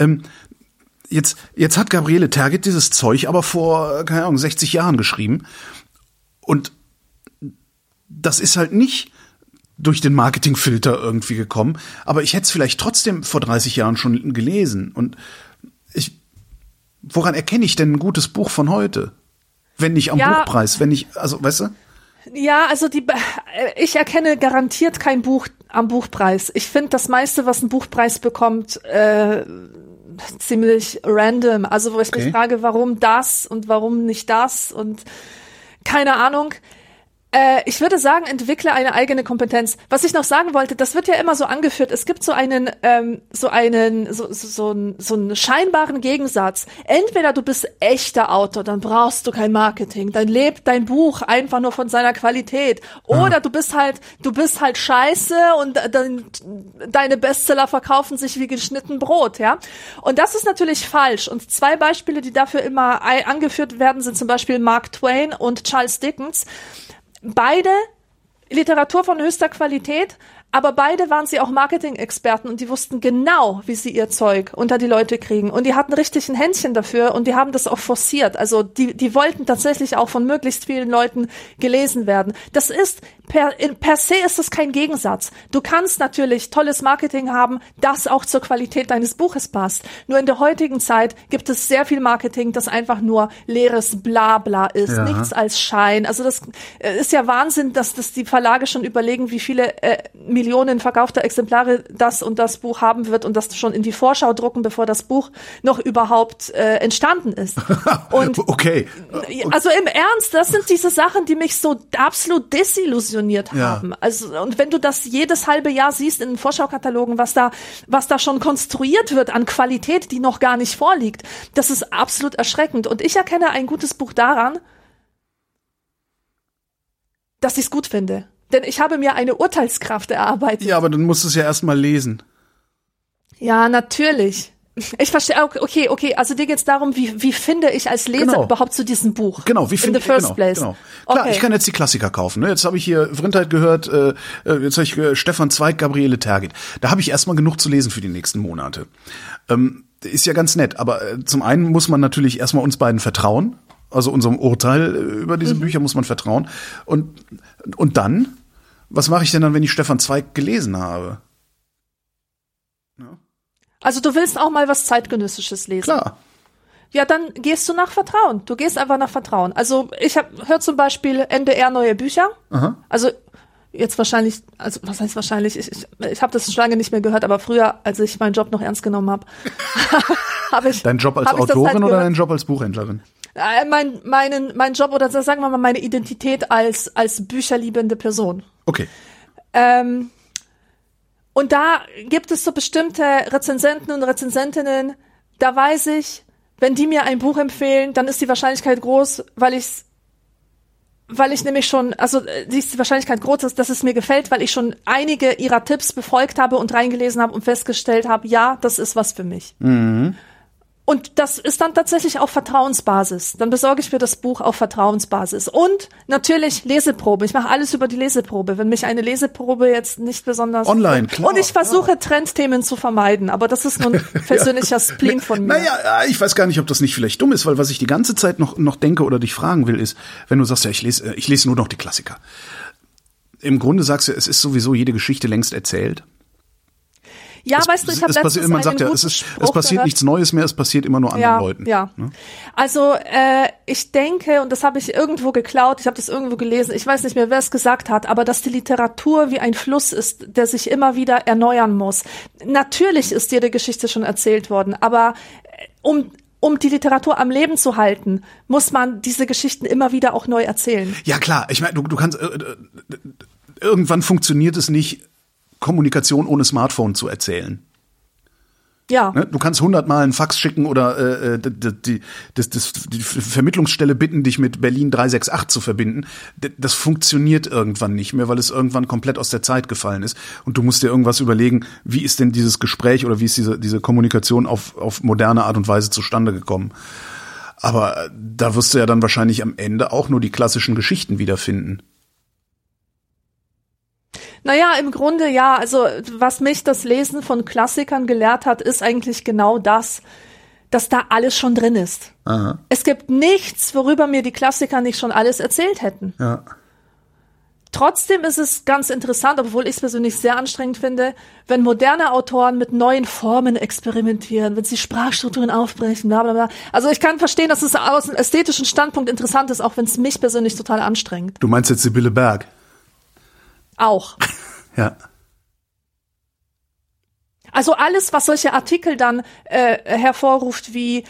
Jetzt hat Gabriele Tergit dieses Zeug aber vor, keine Ahnung, 60 Jahren geschrieben. Und das ist halt nicht durch den Marketingfilter irgendwie gekommen. Aber ich hätte es vielleicht trotzdem vor 30 Jahren schon gelesen. Und woran erkenne ich denn ein gutes Buch von heute? Wenn nicht am Buchpreis, weißt du? Ja, also ich erkenne garantiert kein Buch am Buchpreis. Ich finde, das meiste, was einen Buchpreis bekommt, ziemlich random. Also wo ich mich frage, warum das und warum nicht das und keine Ahnung. Ich würde sagen, entwickle eine eigene Kompetenz. Was ich noch sagen wollte, das wird ja immer so angeführt. Es gibt so einen scheinbaren Gegensatz. Entweder du bist echter Autor, dann brauchst du kein Marketing, dann lebt dein Buch einfach nur von seiner Qualität. Oder du bist halt scheiße und deine Bestseller verkaufen sich wie geschnitten Brot, ja. Und das ist natürlich falsch. Und 2 Beispiele, die dafür immer angeführt werden, sind zum Beispiel Mark Twain und Charles Dickens. Beide Literatur von höchster Qualität, aber beide waren sie auch Marketing-Experten und die wussten genau, wie sie ihr Zeug unter die Leute kriegen. Und die hatten richtig ein Händchen dafür und die haben das auch forciert. Also die wollten tatsächlich auch von möglichst vielen Leuten gelesen werden. Das ist, per se ist das kein Gegensatz. Du kannst natürlich tolles Marketing haben, das auch zur Qualität deines Buches passt. Nur in der heutigen Zeit gibt es sehr viel Marketing, das einfach nur leeres Blabla ist, nichts als Schein. Also das ist ja Wahnsinn, dass die Verlage schon überlegen, wie viele Millionen verkaufter Exemplare das und das Buch haben wird und das schon in die Vorschau drucken, bevor das Buch noch überhaupt entstanden ist. Und okay. Also im Ernst, das sind diese Sachen, die mich so absolut desillusioniert haben. Also, und wenn du das jedes halbe Jahr siehst in den Vorschaukatalogen, was da schon konstruiert wird an Qualität, die noch gar nicht vorliegt, das ist absolut erschreckend. Und ich erkenne ein gutes Buch daran, dass ich es gut finde. Denn ich habe mir eine Urteilskraft erarbeitet. Ja, aber dann musst du es ja erstmal lesen. Ja, natürlich. Ich verstehe, okay, also dir geht's darum, wie finde ich als Leser überhaupt zu diesem Buch? Genau, wie finde ich? In the first place. Genau. Klar, ich kann jetzt die Klassiker kaufen. Ne? Jetzt habe ich hier Vrindheit gehört, jetzt habe ich Stefan Zweig, Gabriele Tergit. Da habe ich erstmal genug zu lesen für die nächsten Monate. Ist ja ganz nett, aber zum einen muss man natürlich erstmal uns beiden vertrauen. Also unserem Urteil über diese Bücher muss man vertrauen. Und dann, was mache ich denn dann, wenn ich Stefan Zweig gelesen habe? Ja. Also du willst auch mal was Zeitgenössisches lesen. Klar. Ja, dann gehst du nach Vertrauen. Du gehst einfach nach Vertrauen. Also ich höre zum Beispiel NDR neue Bücher. Aha. Also jetzt wahrscheinlich, also was heißt wahrscheinlich, ich habe das schon lange nicht mehr gehört, aber früher, als ich meinen Job noch ernst genommen habe, habe ich. Dein Job als Autorin oder dein Job als Buchhändlerin? Mein Job oder sagen wir mal meine Identität als bücherliebende Person. Okay. Und da gibt es so bestimmte Rezensenten und Rezensentinnen, da weiß ich, wenn die mir ein Buch empfehlen, dann ist die Wahrscheinlichkeit groß, weil ich nämlich schon, also die ist die Wahrscheinlichkeit groß, dass es mir gefällt, weil ich schon einige ihrer Tipps befolgt habe und reingelesen habe und festgestellt habe, ja, das ist was für mich. Mhm. Und das ist dann tatsächlich auf Vertrauensbasis. Dann besorge ich mir das Buch auf Vertrauensbasis. Und natürlich Leseprobe. Ich mache alles über die Leseprobe. Wenn mich eine Leseprobe jetzt nicht besonders... Online, klar. Und ich versuche, Trendthemen zu vermeiden. Aber das ist nun ein persönlicher Spleen von mir. Naja, ich weiß gar nicht, ob das nicht vielleicht dumm ist, weil was ich die ganze Zeit noch denke oder dich fragen will, ist, wenn du sagst, ja, ich lese nur noch die Klassiker. Im Grunde sagst du, es ist sowieso jede Geschichte längst erzählt. Ja, weißt du, ich habe letztens man sagt ja, es passiert gehört. Nichts Neues mehr, es passiert immer nur anderen Leuten. Ja. Ne? Also ich denke, und das habe ich irgendwo geklaut, ich habe das irgendwo gelesen, ich weiß nicht mehr, wer es gesagt hat, aber dass die Literatur wie ein Fluss ist, der sich immer wieder erneuern muss. Natürlich ist jede Geschichte schon erzählt worden, aber um die Literatur am Leben zu halten, muss man diese Geschichten immer wieder auch neu erzählen. Ja klar, ich meine, du kannst irgendwann funktioniert es nicht, Kommunikation ohne Smartphone zu erzählen. Ja. Du kannst 100-mal einen Fax schicken oder die Vermittlungsstelle bitten, dich mit Berlin 368 zu verbinden. Das funktioniert irgendwann nicht mehr, weil es irgendwann komplett aus der Zeit gefallen ist. Und du musst dir irgendwas überlegen, wie ist denn dieses Gespräch oder wie ist diese Kommunikation auf moderne Art und Weise zustande gekommen. Aber da wirst du ja dann wahrscheinlich am Ende auch nur die klassischen Geschichten wiederfinden. Naja, im Grunde ja, also was mich das Lesen von Klassikern gelehrt hat, ist eigentlich genau das, dass da alles schon drin ist. Aha. Es gibt nichts, worüber mir die Klassiker nicht schon alles erzählt hätten. Ja. Trotzdem ist es ganz interessant, obwohl ich es persönlich sehr anstrengend finde, wenn moderne Autoren mit neuen Formen experimentieren, wenn sie Sprachstrukturen aufbrechen, bla bla bla. Also ich kann verstehen, dass es aus einem ästhetischen Standpunkt interessant ist, auch wenn es mich persönlich total anstrengt. Du meinst jetzt Sibylle Berg? Auch. Ja. Also alles, was solche Artikel dann hervorruft wie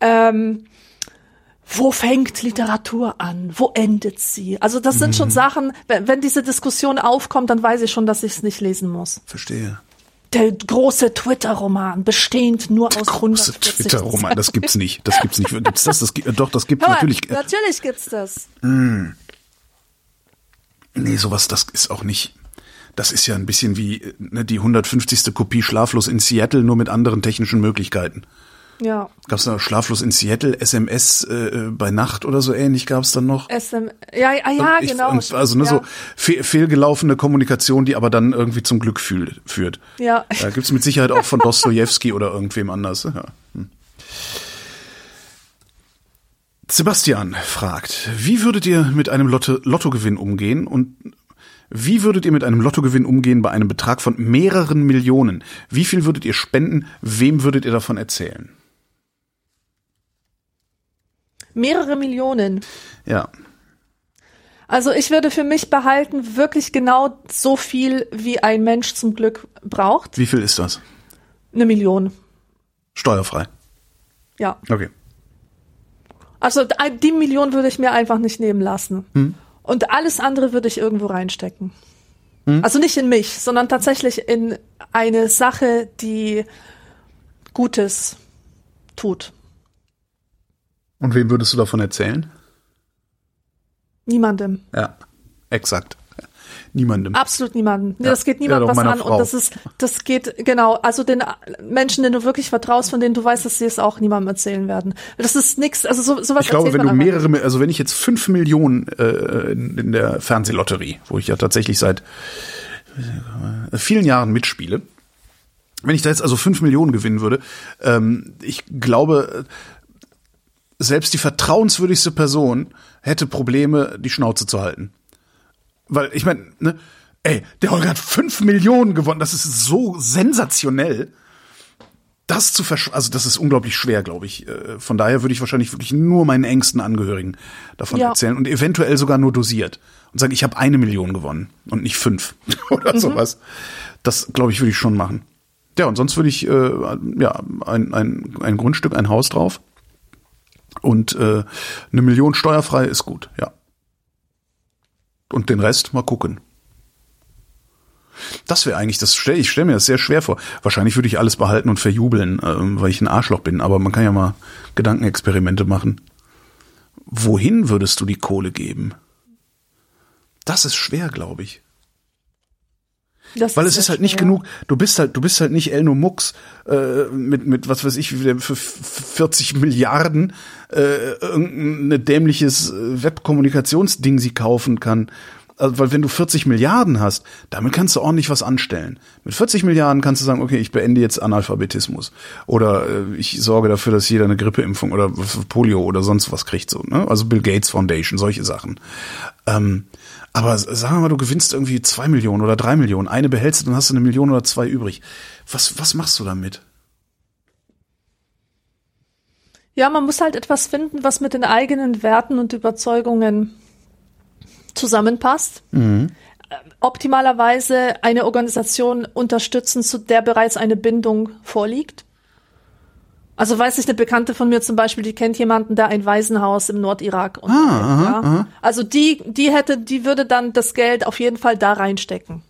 wo fängt Literatur an? Wo endet sie? Also das sind schon Sachen, wenn diese Diskussion aufkommt, dann weiß ich schon, dass ich es nicht lesen muss. Verstehe. Der große Twitter-Roman, bestehend nur aus 140 große Twitter-Roman, das gibt's nicht. Das gibt's nicht. Gibt's das? Doch, das gibt's natürlich. Natürlich gibt's das. Nee, sowas, das ist auch nicht. Das ist ja ein bisschen wie die 150. Kopie Schlaflos in Seattle, nur mit anderen technischen Möglichkeiten. Ja. Gab's da Schlaflos in Seattle, SMS bei Nacht oder so ähnlich gab's dann noch? Ja, genau. Also so fehlgelaufene Kommunikation, die aber dann irgendwie zum Glück führt. Ja. Da gibt's mit Sicherheit auch von Dostojewski oder irgendwem anders. Ja. Sebastian fragt, wie würdet ihr mit einem Lottogewinn umgehen und wie würdet ihr mit einem Lottogewinn umgehen bei einem Betrag von mehreren Millionen? Wie viel würdet ihr spenden? Wem würdet ihr davon erzählen? Mehrere Millionen. Ja. Also ich würde für mich behalten, wirklich genau so viel, wie ein Mensch zum Glück braucht. Wie viel ist das? 1 Million. Steuerfrei? Ja. Okay. Also die Million würde ich mir einfach nicht nehmen lassen. Und alles andere würde ich irgendwo reinstecken. Also nicht in mich, sondern tatsächlich in eine Sache, die Gutes tut. Und wem würdest du davon erzählen? Niemandem. Ja, exakt. Niemandem. Absolut niemandem. Nee, das geht niemandem was an. Frau. Und das geht, genau, also den Menschen, denen du wirklich vertraust, von denen du weißt, dass sie es auch niemandem erzählen werden. Das ist nix, also sowas. Ich glaube, wenn ich jetzt 5 Millionen in der Fernsehlotterie, wo ich ja tatsächlich seit vielen Jahren mitspiele, wenn ich da jetzt also 5 Millionen gewinnen würde, ich glaube, selbst die vertrauenswürdigste Person hätte Probleme, die Schnauze zu halten. Weil, ich meine, ne, der Holger hat 5 Millionen gewonnen, das ist so sensationell. Das also das ist unglaublich schwer, glaube ich. Von daher würde ich wahrscheinlich wirklich nur meinen engsten Angehörigen davon erzählen und eventuell sogar nur dosiert. Und sagen, ich habe 1 Million gewonnen und nicht 5 oder sowas. Das, glaube ich, würde ich schon machen. Ja, und sonst würde ich ein Grundstück, ein Haus drauf. Und 1 Million steuerfrei ist gut, ja. Und den Rest mal gucken. Das wäre eigentlich, ich stelle mir das sehr schwer vor. Wahrscheinlich würde ich alles behalten und verjubeln, weil ich ein Arschloch bin. Aber man kann ja mal Gedankenexperimente machen. Wohin würdest du die Kohle geben? Das ist schwer, glaube ich. Weil es ist halt nicht genug, du bist halt nicht Elno Mux mit was weiß ich, für 40 Milliarden irgendein dämliches Webkommunikationsding sie kaufen kann. Also, weil wenn du 40 Milliarden hast, damit kannst du ordentlich was anstellen. Mit 40 Milliarden kannst du sagen, okay, ich beende jetzt Analphabetismus. Oder ich sorge dafür, dass jeder eine Grippeimpfung oder Polio oder sonst was kriegt. So, ne? Also Bill Gates Foundation, solche Sachen. Aber sagen wir mal, du gewinnst irgendwie 2 Millionen oder 3 Millionen. Eine behältst du, dann hast du 1 Million oder 2 übrig. Was machst du damit? Ja, man muss halt etwas finden, was mit den eigenen Werten und Überzeugungen zusammenpasst. Mhm. Optimalerweise eine Organisation unterstützen, zu der bereits eine Bindung vorliegt. Also weiß ich, eine Bekannte von mir zum Beispiel, die kennt jemanden, der ein Waisenhaus im Nordirak und also die würde dann das Geld auf jeden Fall da reinstecken.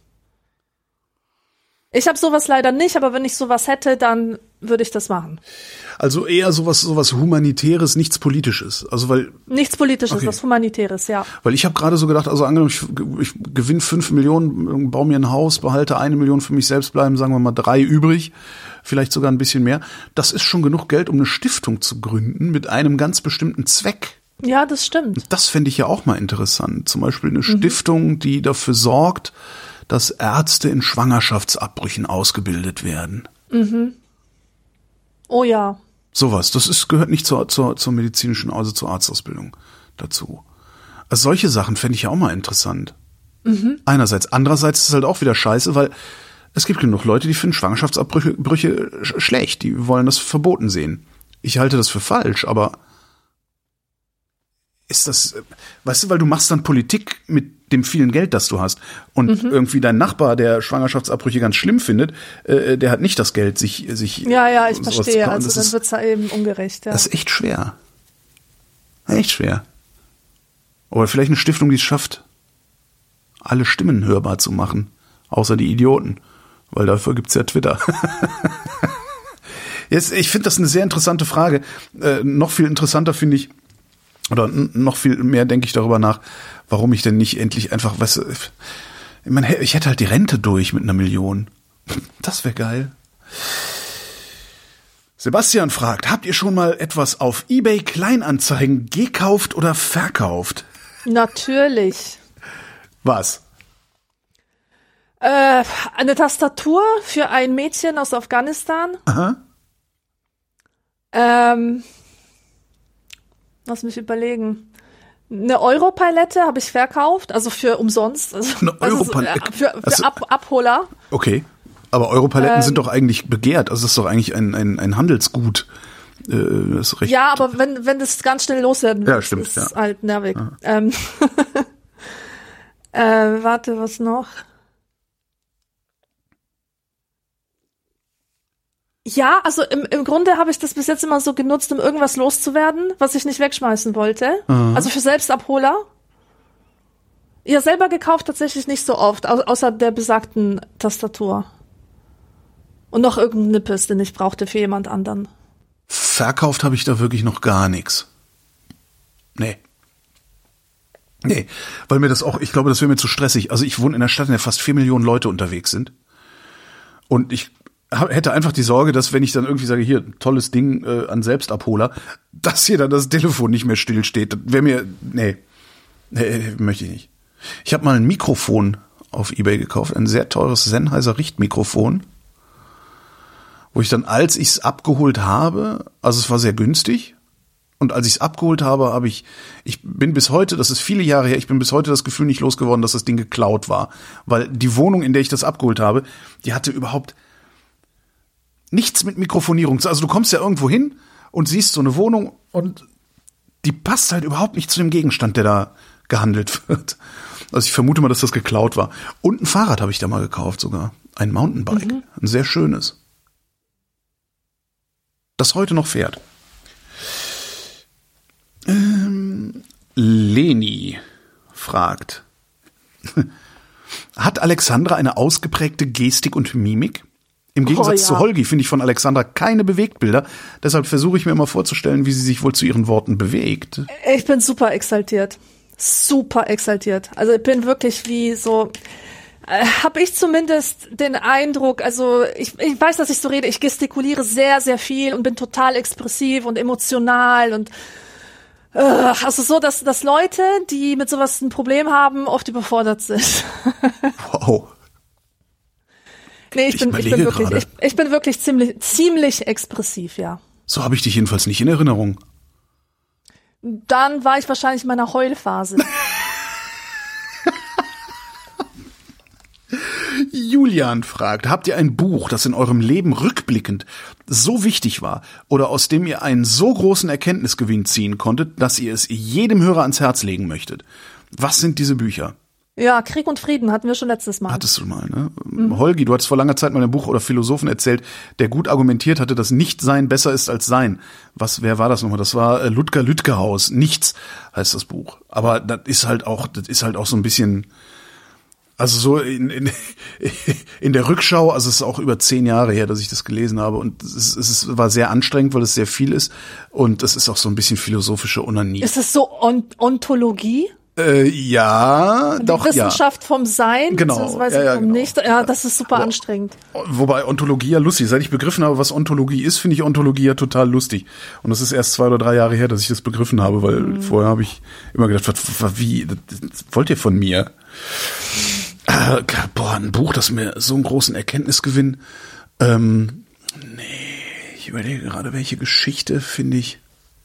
Ich habe sowas leider nicht, aber wenn ich sowas hätte, dann würde ich das machen. Also eher sowas Humanitäres, nichts Politisches. Also weil nichts Politisches, was Humanitäres, ja. Weil ich habe gerade so gedacht, also angenommen, ich gewinne 5 Millionen, baue mir ein Haus, behalte 1 Million für mich selbst, bleiben, sagen wir mal 3 übrig, vielleicht sogar ein bisschen mehr. Das ist schon genug Geld, um eine Stiftung zu gründen mit einem ganz bestimmten Zweck. Ja, das stimmt. Das fände ich ja auch mal interessant. Zum Beispiel eine Stiftung, die dafür sorgt, dass Ärzte in Schwangerschaftsabbrüchen ausgebildet werden. Mhm. Oh ja. Sowas, gehört nicht zur medizinischen, also zur Arztausbildung dazu. Also solche Sachen fände ich ja auch mal interessant. Mhm. Einerseits. Andererseits ist es halt auch wieder scheiße, weil es gibt genug Leute, die finden Schwangerschaftsabbrüche schlecht. Die wollen das verboten sehen. Ich halte das für falsch, aber ist das, weißt du, weil du machst dann Politik mit dem vielen Geld, das du hast. Und irgendwie dein Nachbar, der Schwangerschaftsabbrüche ganz schlimm findet, der hat nicht das Geld, sich Ja, ich verstehe. Also dann wird's da eben ungerecht. Ja. Das ist echt schwer. Echt schwer. Oder vielleicht eine Stiftung, die es schafft, alle Stimmen hörbar zu machen. Außer die Idioten. Weil dafür gibt's ja Twitter. Jetzt, ich finde das eine sehr interessante Frage. Noch viel interessanter finde ich, oder noch viel mehr denke ich darüber nach, warum ich denn nicht endlich einfach, weißt du, ich hätte halt die Rente durch mit 1 Million. Das wäre geil. Sebastian fragt, habt ihr schon mal etwas auf eBay Kleinanzeigen gekauft oder verkauft? Natürlich. Was? Eine Tastatur für ein Mädchen aus Afghanistan. Aha. Lass mich überlegen. Eine Europalette habe ich verkauft, also für umsonst. Also, eine Europalette? Für Abholer. Okay, aber Europaletten sind doch eigentlich begehrt. Also das ist doch eigentlich ein Handelsgut. Das ist recht. Ja, aber wenn das ganz schnell loswerden wird, stimmt, ist halt nervig. Warte, was noch? Ja, also im Grunde habe ich das bis jetzt immer so genutzt, um irgendwas loszuwerden, was ich nicht wegschmeißen wollte. Mhm. Also für Selbstabholer. Ja, selber gekauft tatsächlich nicht so oft, außer der besagten Tastatur. Und noch irgendein Nippes, den ich brauchte für jemand anderen. Verkauft habe ich da wirklich noch gar nichts. Nee. Nee, weil mir das auch, ich glaube, das wäre mir zu stressig. Also ich wohne in einer Stadt, in der fast 4 Millionen Leute unterwegs sind. Und ich hätte einfach die Sorge, dass wenn ich dann irgendwie sage, hier, tolles Ding an Selbstabholer, dass hier dann das Telefon nicht mehr stillsteht. Das wäre mir, nee, möchte ich nicht. Ich habe mal ein Mikrofon auf eBay gekauft, ein sehr teures Sennheiser Richtmikrofon, wo ich dann, als ich es abgeholt habe, also es war sehr günstig, und als ich es abgeholt habe, ich bin bis heute, das ist viele Jahre her, ich bin bis heute das Gefühl nicht losgeworden, dass das Ding geklaut war. Weil die Wohnung, in der ich das abgeholt habe, die hatte überhaupt nichts mit Mikrofonierung. Also du kommst ja irgendwo hin und siehst so eine Wohnung und die passt halt überhaupt nicht zu dem Gegenstand, der da gehandelt wird. Also ich vermute mal, dass das geklaut war. Und ein Fahrrad habe ich da mal gekauft sogar. Ein Mountainbike. Ein sehr schönes. Das heute noch fährt. Leni fragt, hat Alexandra eine ausgeprägte Gestik und Mimik? Im Gegensatz zu Holgi finde ich von Alexandra keine Bewegtbilder. Deshalb versuche ich mir immer vorzustellen, wie sie sich wohl zu ihren Worten bewegt. Ich bin super exaltiert. Super exaltiert. Also ich bin wirklich wie so, habe ich zumindest den Eindruck, also ich weiß, dass ich so rede, ich gestikuliere sehr, sehr viel und bin total expressiv und emotional und also so, dass Leute, die mit sowas ein Problem haben, oft überfordert sind. Wow. Nee, ich bin wirklich ziemlich expressiv, ja. So habe ich dich jedenfalls nicht in Erinnerung. Dann war ich wahrscheinlich in meiner Heulphase. Julian fragt, habt ihr ein Buch, das in eurem Leben rückblickend so wichtig war oder aus dem ihr einen so großen Erkenntnisgewinn ziehen konntet, dass ihr es jedem Hörer ans Herz legen möchtet? Was sind diese Bücher? Ja, Krieg und Frieden hatten wir schon letztes Mal. Hattest du mal, ne? Holgi, du hattest vor langer Zeit mal ein Buch oder Philosophen erzählt, der gut argumentiert hatte, dass Nicht-Sein besser ist als Sein. Wer war das nochmal? Das war Ludger Lütgehaus. Nichts heißt das Buch. Aber das ist halt auch so ein bisschen, also so in der Rückschau, also es ist auch über 10 Jahre her, dass ich das gelesen habe und es war sehr anstrengend, weil es sehr viel ist und es ist auch so ein bisschen philosophische Onanie. Ist es so Ontologie? Ja, doch, ja. Die Wissenschaft vom Sein, genau. beziehungsweise vom genau. Nicht. Ja, das ist super anstrengend. Wobei Ontologie ja lustig. Seit ich begriffen habe, was Ontologie ist, finde ich Ontologie ja total lustig. Und das ist erst 2 oder 3 Jahre her, dass ich das begriffen habe, weil vorher habe ich immer gedacht, wie das wollt ihr von mir? Ein Buch, das mir so einen großen Erkenntnisgewinn. Ich überlege gerade, welche Geschichte finde ich.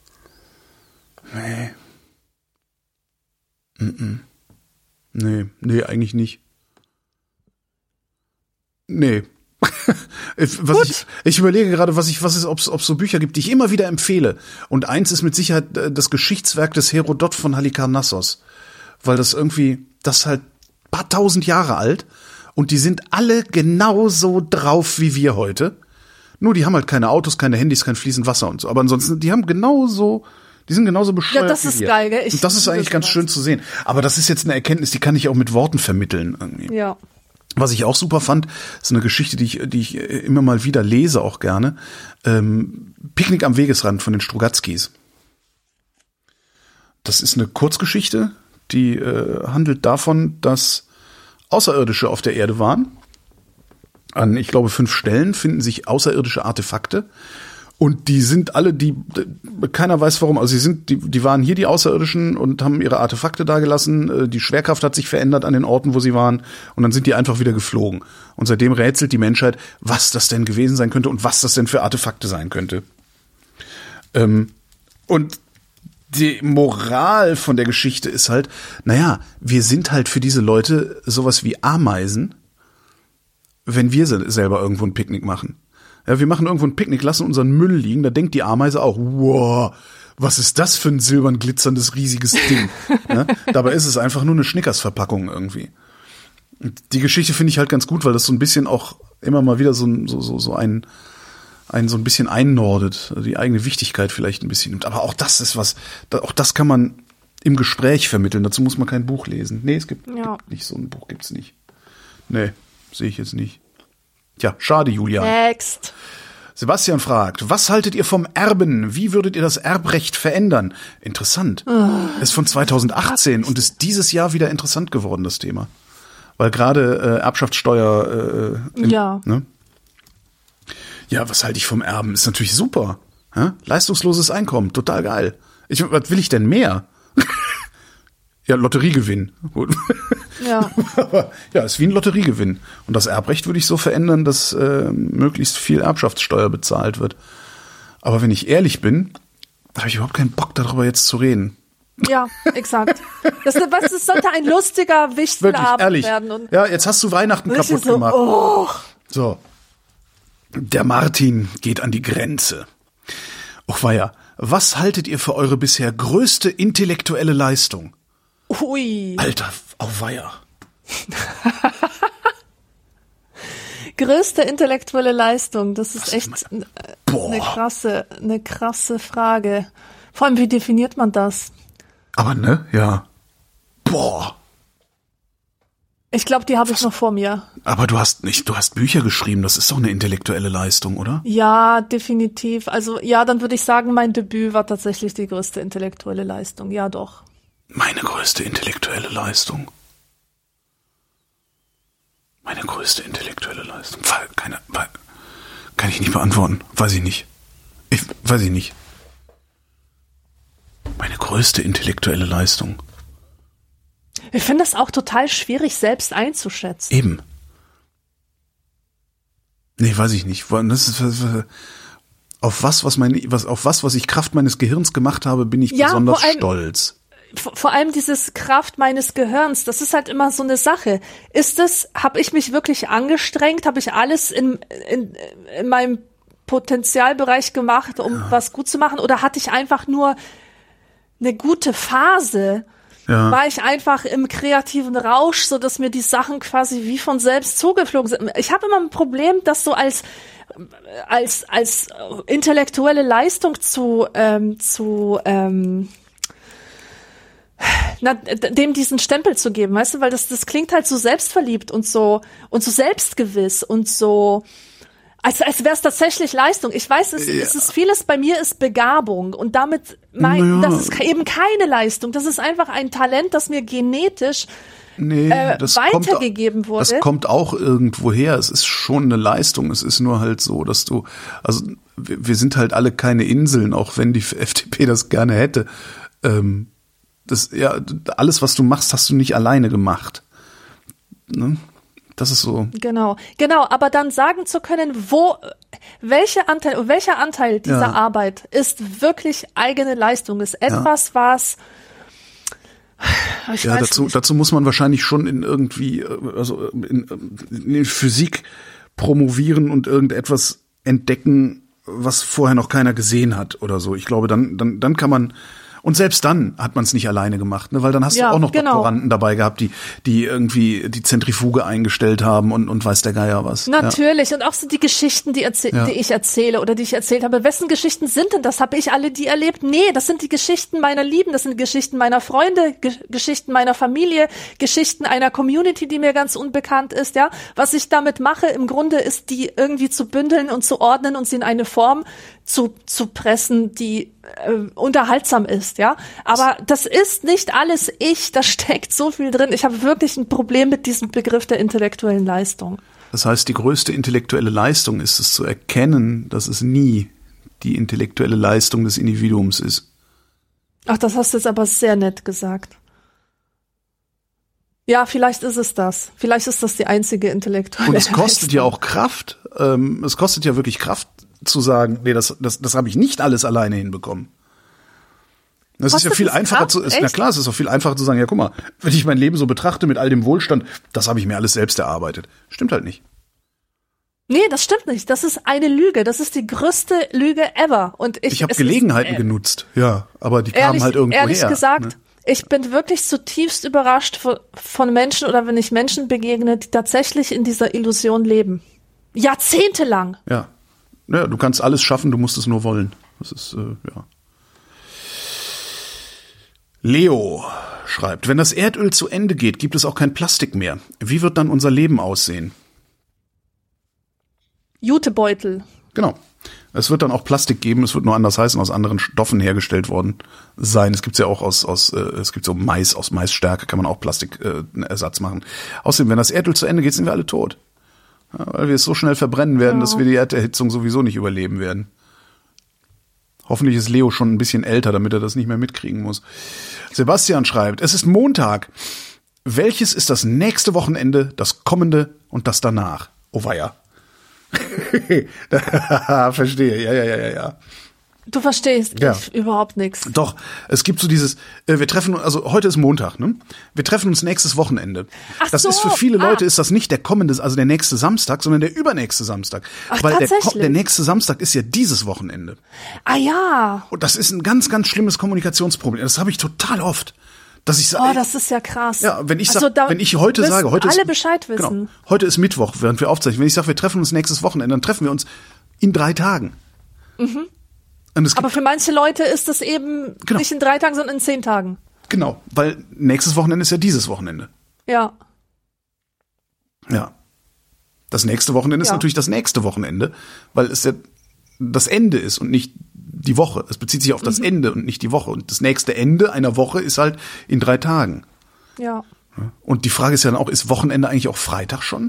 Nee, eigentlich nicht. Nee. Ich überlege gerade, ob es so Bücher gibt, die ich immer wieder empfehle. Und eins ist mit Sicherheit das Geschichtswerk des Herodot von Halikarnassos. Weil das ist halt ein paar tausend Jahre alt und die sind alle genauso drauf wie wir heute. Nur die haben halt keine Autos, keine Handys, kein fließend Wasser und so. Aber ansonsten, die sind genauso bescheuert. Ja, das ist geil, gell? Und das ist eigentlich ganz schön zu sehen. Aber das ist jetzt eine Erkenntnis, die kann ich auch mit Worten vermitteln irgendwie. Ja. Was ich auch super fand, ist eine Geschichte, die ich immer mal wieder lese, auch gerne. Picknick am Wegesrand von den Strugatzkis. Das ist eine Kurzgeschichte, die handelt davon, dass Außerirdische auf der Erde waren. An, ich glaube, 5 Stellen finden sich außerirdische Artefakte. Und die sind alle, keiner weiß warum, also die waren hier die Außerirdischen und haben ihre Artefakte dagelassen, die Schwerkraft hat sich verändert an den Orten, wo sie waren und dann sind die einfach wieder geflogen. Und seitdem rätselt die Menschheit, was das denn gewesen sein könnte und was das denn für Artefakte sein könnte. Und die Moral von der Geschichte ist halt, naja, wir sind halt für diese Leute sowas wie Ameisen, wenn wir selber irgendwo ein Picknick machen. Ja, wir machen irgendwo ein Picknick, lassen unseren Müll liegen, da denkt die Ameise auch, wow, was ist das für ein silbern glitzerndes, riesiges Ding? Ja, dabei ist es einfach nur eine Schnickers-Verpackung irgendwie. Und die Geschichte finde ich halt ganz gut, weil das so ein bisschen auch immer mal wieder so ein bisschen einnordet, also die eigene Wichtigkeit vielleicht ein bisschen nimmt. Aber auch das ist auch das kann man im Gespräch vermitteln, dazu muss man kein Buch lesen. Nee, gibt nicht, so ein Buch gibt's nicht. Nee, sehe ich jetzt nicht. Tja, schade, Julian. Next. Sebastian fragt, was haltet ihr vom Erben? Wie würdet ihr das Erbrecht verändern? Interessant. Ist von 2018 und ist dieses Jahr wieder interessant geworden, das Thema. Weil gerade Erbschaftssteuer Ja. Ne? Ja, was halte ich vom Erben? Ist natürlich super. Leistungsloses Einkommen, total geil. Was will ich denn mehr? Ja, Lotteriegewinn. Gut. Ja. Aber ja, ist wie ein Lotteriegewinn. Und das Erbrecht würde ich so verändern, dass möglichst viel Erbschaftssteuer bezahlt wird. Aber wenn ich ehrlich bin, habe ich überhaupt keinen Bock, darüber jetzt zu reden. Ja, exakt. Das sollte ein lustiger Wirklich, Wichtelabend ehrlich. werden. Und Ja, jetzt hast du Weihnachten kaputt so, gemacht. oh. So. Der Martin geht an die Grenze. Och weia, was haltet ihr für eure bisher größte intellektuelle Leistung? Ui. Alter, auweia. Größte intellektuelle Leistung, das ist echt Boah. eine krasse Frage. Vor allem, wie definiert man das? Aber ne, ja. Boah. Ich glaube, die habe ich noch vor mir. Aber du hast Bücher geschrieben, das ist doch eine intellektuelle Leistung, oder? Ja, definitiv. Also ja, dann würde ich sagen, mein Debüt war tatsächlich die größte intellektuelle Leistung. Ja, doch. Meine größte intellektuelle Leistung. Meine größte intellektuelle Leistung. Kann ich nicht beantworten. Weiß ich nicht. Weiß ich nicht. Meine größte intellektuelle Leistung. Ich finde das auch total schwierig, selbst einzuschätzen. Eben. Nee, weiß ich nicht. Das ist, auf was ich Kraft meines Gehirns gemacht habe, bin ich besonders stolz. Vor allem dieses Kraft meines Gehirns, das ist halt immer so eine Sache. Habe ich mich wirklich angestrengt? Habe ich alles in meinem Potenzialbereich gemacht, um was gut zu machen? Oder hatte ich einfach nur eine gute Phase? Ja. War ich einfach im kreativen Rausch, so dass mir die Sachen quasi wie von selbst zugeflogen sind. Ich habe immer ein Problem, das so als intellektuelle Leistung dem diesen Stempel zu geben, weißt du, weil das klingt halt so selbstverliebt und so selbstgewiss und so, als wäre es tatsächlich Leistung. Ich weiß, es ist vieles bei mir ist Begabung und damit das ist eben keine Leistung. Das ist einfach ein Talent, das mir genetisch weitergegeben wurde. Das kommt auch irgendwo her. Es ist schon eine Leistung. Es ist nur halt so, dass wir sind halt alle keine Inseln, auch wenn die FDP das gerne hätte. Alles, was du machst, hast du nicht alleine gemacht. Ne? Das ist so. Genau, aber dann sagen zu können, welcher Anteil dieser Arbeit ist wirklich eigene Leistung, ist etwas, was dazu muss man wahrscheinlich schon in Physik promovieren und irgendetwas entdecken, was vorher noch keiner gesehen hat oder so. Ich glaube, dann kann man. Und selbst dann hat man es nicht alleine gemacht, ne? Weil dann hast du auch noch Doktoranden dabei gehabt, die irgendwie die Zentrifuge eingestellt haben und weiß der Geier was. Natürlich. Ja. Und auch so die Geschichten, die ich erzähle oder die ich erzählt habe. Wessen Geschichten sind denn das? Habe ich alle die erlebt? Nee, das sind die Geschichten meiner Lieben, das sind Geschichten meiner Freunde, Geschichten meiner Familie, Geschichten einer Community, die mir ganz unbekannt ist, ja. Was ich damit mache, im Grunde ist, die irgendwie zu bündeln und zu ordnen und sie in eine Form zu pressen, die unterhaltsam ist, ja. Aber das ist nicht alles ich, da steckt so viel drin. Ich habe wirklich ein Problem mit diesem Begriff der intellektuellen Leistung. Das heißt, die größte intellektuelle Leistung ist es zu erkennen, dass es nie die intellektuelle Leistung des Individuums ist. Ach, das hast du jetzt aber sehr nett gesagt. Ja, vielleicht ist es das. Vielleicht ist das die einzige intellektuelle Leistung. Und es kostet ja auch Kraft. Es kostet ja wirklich Kraft, zu sagen, nee, das habe ich nicht alles alleine hinbekommen. Das ist ja viel einfacher es ist auch viel einfacher zu sagen, ja, guck mal, wenn ich mein Leben so betrachte mit all dem Wohlstand, das habe ich mir alles selbst erarbeitet. Stimmt halt nicht. Nee, das stimmt nicht. Das ist eine Lüge. Das ist die größte Lüge ever. Und ich habe Gelegenheiten genutzt, ja, aber die kamen halt irgendwo her. Ehrlich gesagt, ich bin wirklich zutiefst überrascht von Menschen oder wenn ich Menschen begegne, die tatsächlich in dieser Illusion leben. Jahrzehntelang. Ja. Ja, du kannst alles schaffen, du musst es nur wollen. Das ist, Leo schreibt, wenn das Erdöl zu Ende geht, gibt es auch kein Plastik mehr. Wie wird dann unser Leben aussehen? Jutebeutel. Genau. Es wird dann auch Plastik geben, es wird nur anders heißen, aus anderen Stoffen hergestellt worden sein. Es gibt's ja auch es gibt so Mais, aus Maisstärke kann man auch Plastikersatz machen. Außerdem, wenn das Erdöl zu Ende geht, sind wir alle tot. Ja, weil wir es so schnell verbrennen werden, dass wir die Erderhitzung sowieso nicht überleben werden. Hoffentlich ist Leo schon ein bisschen älter, damit er das nicht mehr mitkriegen muss. Sebastian schreibt, es ist Montag. Welches ist das nächste Wochenende, das kommende und das danach? Oh weia. Verstehe, ja. Du verstehst Ja. überhaupt nichts. Doch, es gibt so dieses, wir treffen, also heute ist Montag, ne? Wir treffen uns nächstes Wochenende. Ach Das so, ist für viele Leute ist das nicht der kommende, also der nächste Samstag, sondern der übernächste Samstag. Ach, Weil tatsächlich? der nächste Samstag ist ja dieses Wochenende. Ah ja. Und das ist ein ganz, ganz schlimmes Kommunikationsproblem. Das habe ich total oft. Dass ich sage, Oh, das ist ja krass. ja, wenn ich Also, da wenn ich heute müssen sage, heute alle ist Bescheid wissen. Genau, heute ist Mittwoch, während wir aufzeichnen. Wenn ich sage, wir treffen uns nächstes Wochenende, dann treffen wir uns in 3 Tagen. Und es gibt, Aber für manche Leute ist das eben Genau. nicht in 3 Tagen, sondern in 10 Tagen. genau, weil nächstes Wochenende ist ja dieses Wochenende. Ja. Ja. Das nächste Wochenende ist Ja. natürlich das nächste Wochenende, weil es ja das Ende ist und nicht die Woche. Es bezieht sich auf das Ende und nicht die Woche. Und das nächste Ende einer Woche ist halt in 3 Tagen. Ja. Und die Frage ist ja dann auch, ist Wochenende eigentlich auch Freitag schon?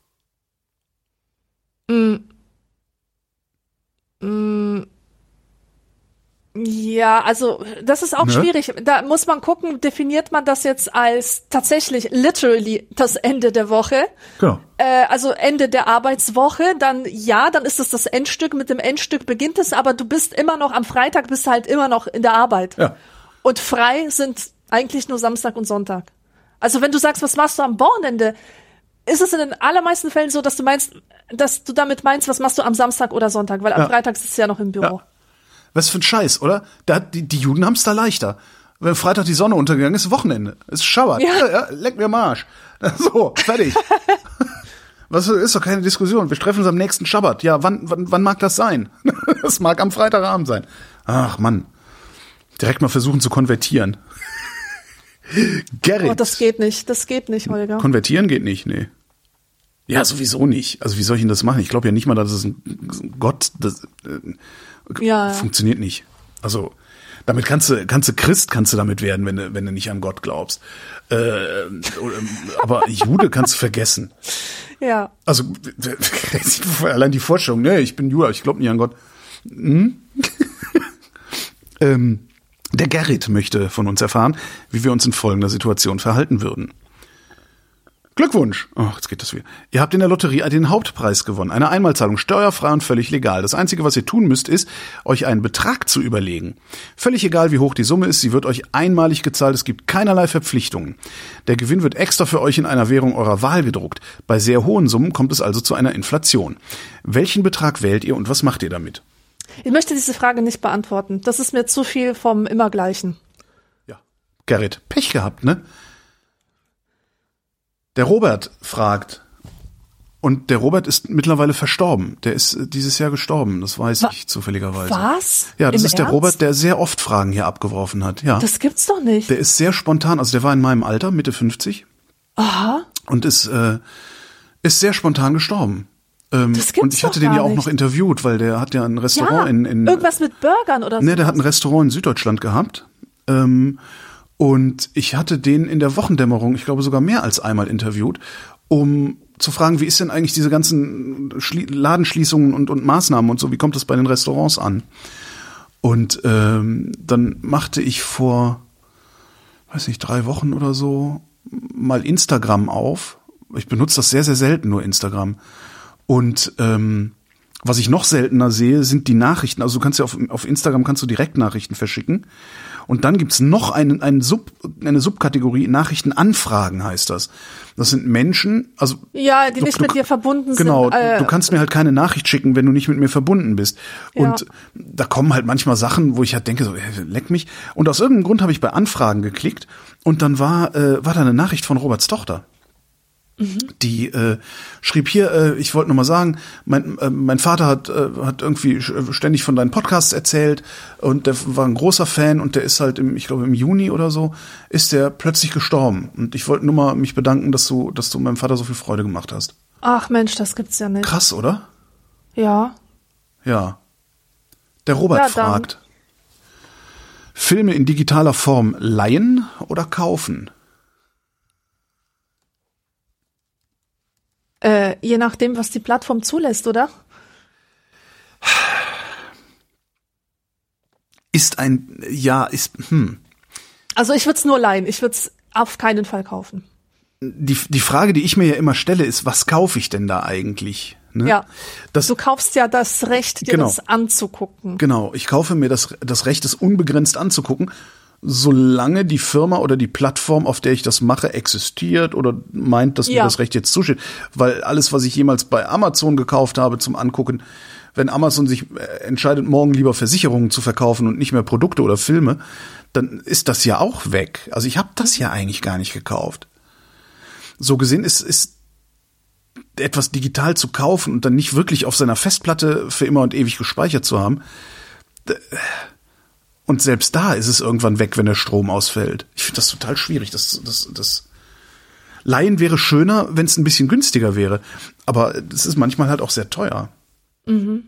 Ja, also das ist auch Ne? schwierig. Da muss man gucken, definiert man das jetzt als tatsächlich literally das Ende der Woche? Genau. Also Ende der Arbeitswoche, dann ist es das Endstück. Mit dem Endstück beginnt es, aber du bist immer noch am Freitag, bist halt immer noch in der Arbeit. Ja. Und frei sind eigentlich nur Samstag und Sonntag. Also wenn du sagst, was machst du am Wochenende, ist es in den allermeisten Fällen so, dass du damit meinst, was machst du am Samstag oder Sonntag, weil am Freitag sitzt du ja noch im Büro. Ja. Was für ein Scheiß, oder? Die Juden haben es da leichter. Wenn Freitag die Sonne untergegangen ist, Wochenende. Es ist Schabbat. Ja. Leck mir am Arsch. So, fertig. Was ist doch keine Diskussion. Wir treffen uns am nächsten Schabbat. Ja, wann mag das sein? Das mag am Freitagabend sein. Ach Mann. Direkt mal versuchen zu konvertieren. Gerrit. Oh, das geht nicht, Holger. Konvertieren geht nicht, nee. Ja, sowieso nicht. Also wie soll ich denn das machen? Ich glaube ja nicht mal, dass es ein Gott, das funktioniert nicht. Also damit kannst du Christ damit werden, wenn du nicht an Gott glaubst. Aber Jude kannst du vergessen. Ja. Also allein die Vorstellung, ne, ich bin Jude, ich glaube nicht an Gott. Der Gerrit möchte von uns erfahren, wie wir uns in folgender Situation verhalten würden. Glückwunsch! Oh, jetzt geht das wieder. Ihr habt in der Lotterie den Hauptpreis gewonnen. Eine Einmalzahlung, steuerfrei und völlig legal. Das Einzige, was ihr tun müsst, ist, euch einen Betrag zu überlegen. Völlig egal, wie hoch die Summe ist, sie wird euch einmalig gezahlt. Es gibt keinerlei Verpflichtungen. Der Gewinn wird extra für euch in einer Währung eurer Wahl gedruckt. Bei sehr hohen Summen kommt es also zu einer Inflation. Welchen Betrag wählt ihr und was macht ihr damit? Ich möchte diese Frage nicht beantworten. Das ist mir zu viel vom Immergleichen. Ja. Gerrit, Pech gehabt, ne? Der Robert fragt, und der Robert ist mittlerweile verstorben. Der ist dieses Jahr gestorben, das weiß ich zufälligerweise. Was? Ja, das Im ist der Ernst? Robert, der sehr oft Fragen hier abgeworfen hat. Ja, Das gibt's doch nicht. der ist sehr spontan, also der war in meinem Alter, Mitte 50. Aha. Und ist sehr spontan gestorben. Das gibt's und ich hatte doch den ja gar auch nicht. noch interviewt, weil der hat ja ein Ja, Restaurant in irgendwas mit Burgern oder so. Ne, der hat ein Restaurant in Süddeutschland gehabt. Und ich hatte den in der Wochendämmerung, ich glaube sogar mehr als einmal interviewt, um zu fragen, wie ist denn eigentlich diese ganzen Ladenschließungen und Maßnahmen und so, wie kommt das bei den Restaurants an? Und dann machte ich vor, 3 Wochen oder so, mal Instagram auf. Ich benutze das sehr, sehr selten, nur Instagram. Und was ich noch seltener sehe, sind die Nachrichten. Also du kannst ja auf Instagram kannst du Direktnachrichten verschicken. Und dann gibt's noch eine Subkategorie, Nachrichtenanfragen heißt das. Das sind Menschen, also Ja, die nicht mit dir verbunden genau, sind. du kannst mir halt keine Nachricht schicken, wenn du nicht mit mir verbunden bist. Ja. Und da kommen halt manchmal Sachen, wo ich halt denke, so, leck mich. Und aus irgendeinem Grund habe ich bei Anfragen geklickt und dann war da eine Nachricht von Roberts Tochter. Die schrieb hier, ich wollte nur mal sagen, mein Vater hat irgendwie ständig von deinen Podcasts erzählt und der war ein großer Fan und der ist halt ich glaube im Juni oder so, ist der plötzlich gestorben. Und ich wollte nur mal mich bedanken, dass du meinem Vater so viel Freude gemacht hast. Ach Mensch, das gibt's ja nicht. Krass, oder? Ja. Ja. Der Robert Ja, dann. fragt, Filme in digitaler Form leihen oder kaufen? Je nachdem, was die Plattform zulässt, oder? Also ich würde es nur leihen. Ich würde es auf keinen Fall kaufen. Die Frage, die ich mir ja immer stelle, ist, was kaufe ich denn da eigentlich? Ne? Ja, Das, du kaufst ja das Recht, dir Genau. das anzugucken. Genau, ich kaufe mir das Recht, es unbegrenzt anzugucken, solange die Firma oder die Plattform, auf der ich das mache, existiert oder meint, dass mir Ja. das Recht jetzt zusteht. Weil alles, was ich jemals bei Amazon gekauft habe zum Angucken, wenn Amazon sich entscheidet, morgen lieber Versicherungen zu verkaufen und nicht mehr Produkte oder Filme, dann ist das ja auch weg. Also ich habe das ja eigentlich gar nicht gekauft. So gesehen ist etwas digital zu kaufen und dann nicht wirklich auf seiner Festplatte für immer und ewig gespeichert zu haben. Und selbst da ist es irgendwann weg, wenn der Strom ausfällt. Ich finde das total schwierig. Das Leihen wäre schöner, wenn es ein bisschen günstiger wäre. Aber es ist manchmal halt auch sehr teuer. Mhm.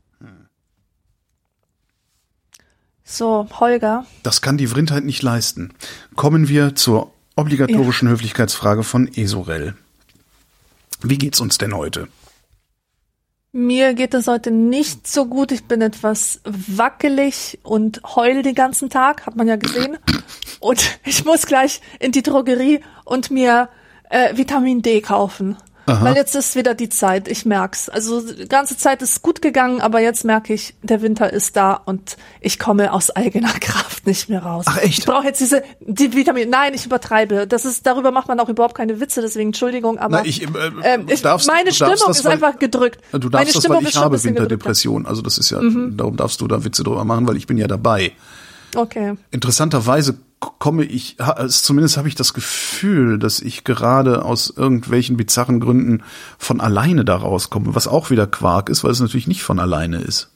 So, Holger. Das kann die Vrindheit nicht leisten. Kommen wir zur obligatorischen Höflichkeitsfrage von Esorel. Wie geht's uns denn heute? Mir geht es heute nicht so gut. Ich bin etwas wackelig und heul den ganzen Tag, hat man ja gesehen. Und ich muss gleich in die Drogerie und mir Vitamin D kaufen. Aha. Weil jetzt ist wieder die Zeit, ich merk's. Also die ganze Zeit ist gut gegangen, aber jetzt merke ich, der Winter ist da und ich komme aus eigener Kraft nicht mehr raus. Ach echt? Ich brauche jetzt die Vitamin. Nein, ich übertreibe. Darüber macht man auch überhaupt keine Witze, deswegen Entschuldigung, aber Na, meine Stimmung ist einfach gedrückt. Du darfst Meine das, Stimmung weil ist ich schon ein habe bisschen gedrückt. Winterdepression. Also das ist ja, darum darfst du da Witze drüber machen, weil ich bin ja dabei. Okay. Interessanterweise zumindest habe ich das Gefühl, dass ich gerade aus irgendwelchen bizarren Gründen von alleine da rauskomme, was auch wieder Quark ist, weil es natürlich nicht von alleine ist.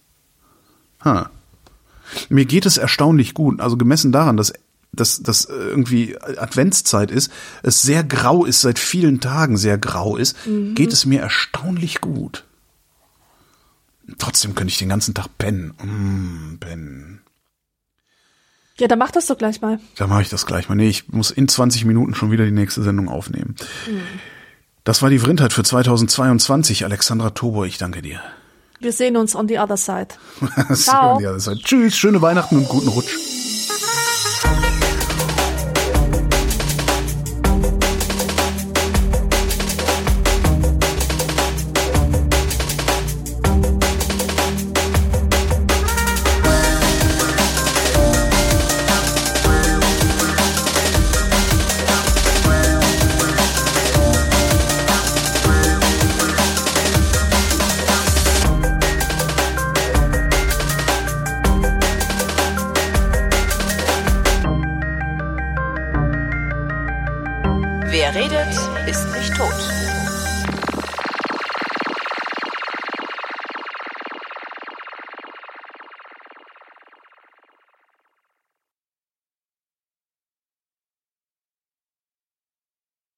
Mir geht es erstaunlich gut, also gemessen daran, dass irgendwie Adventszeit ist, es sehr grau ist, seit vielen Tagen sehr grau ist, geht es mir erstaunlich gut. Trotzdem könnte ich den ganzen Tag pennen. Pennen. Ja, dann mach das doch gleich mal. Dann mache ich das gleich mal. Nee, ich muss in 20 Minuten schon wieder die nächste Sendung aufnehmen. Das war die Vrindheit für 2022. Alexandra Tobor, ich danke dir. Wir sehen uns on the other side. Ciao. Tschüss, schöne Weihnachten und guten Rutsch. Wer redet, ist nicht tot.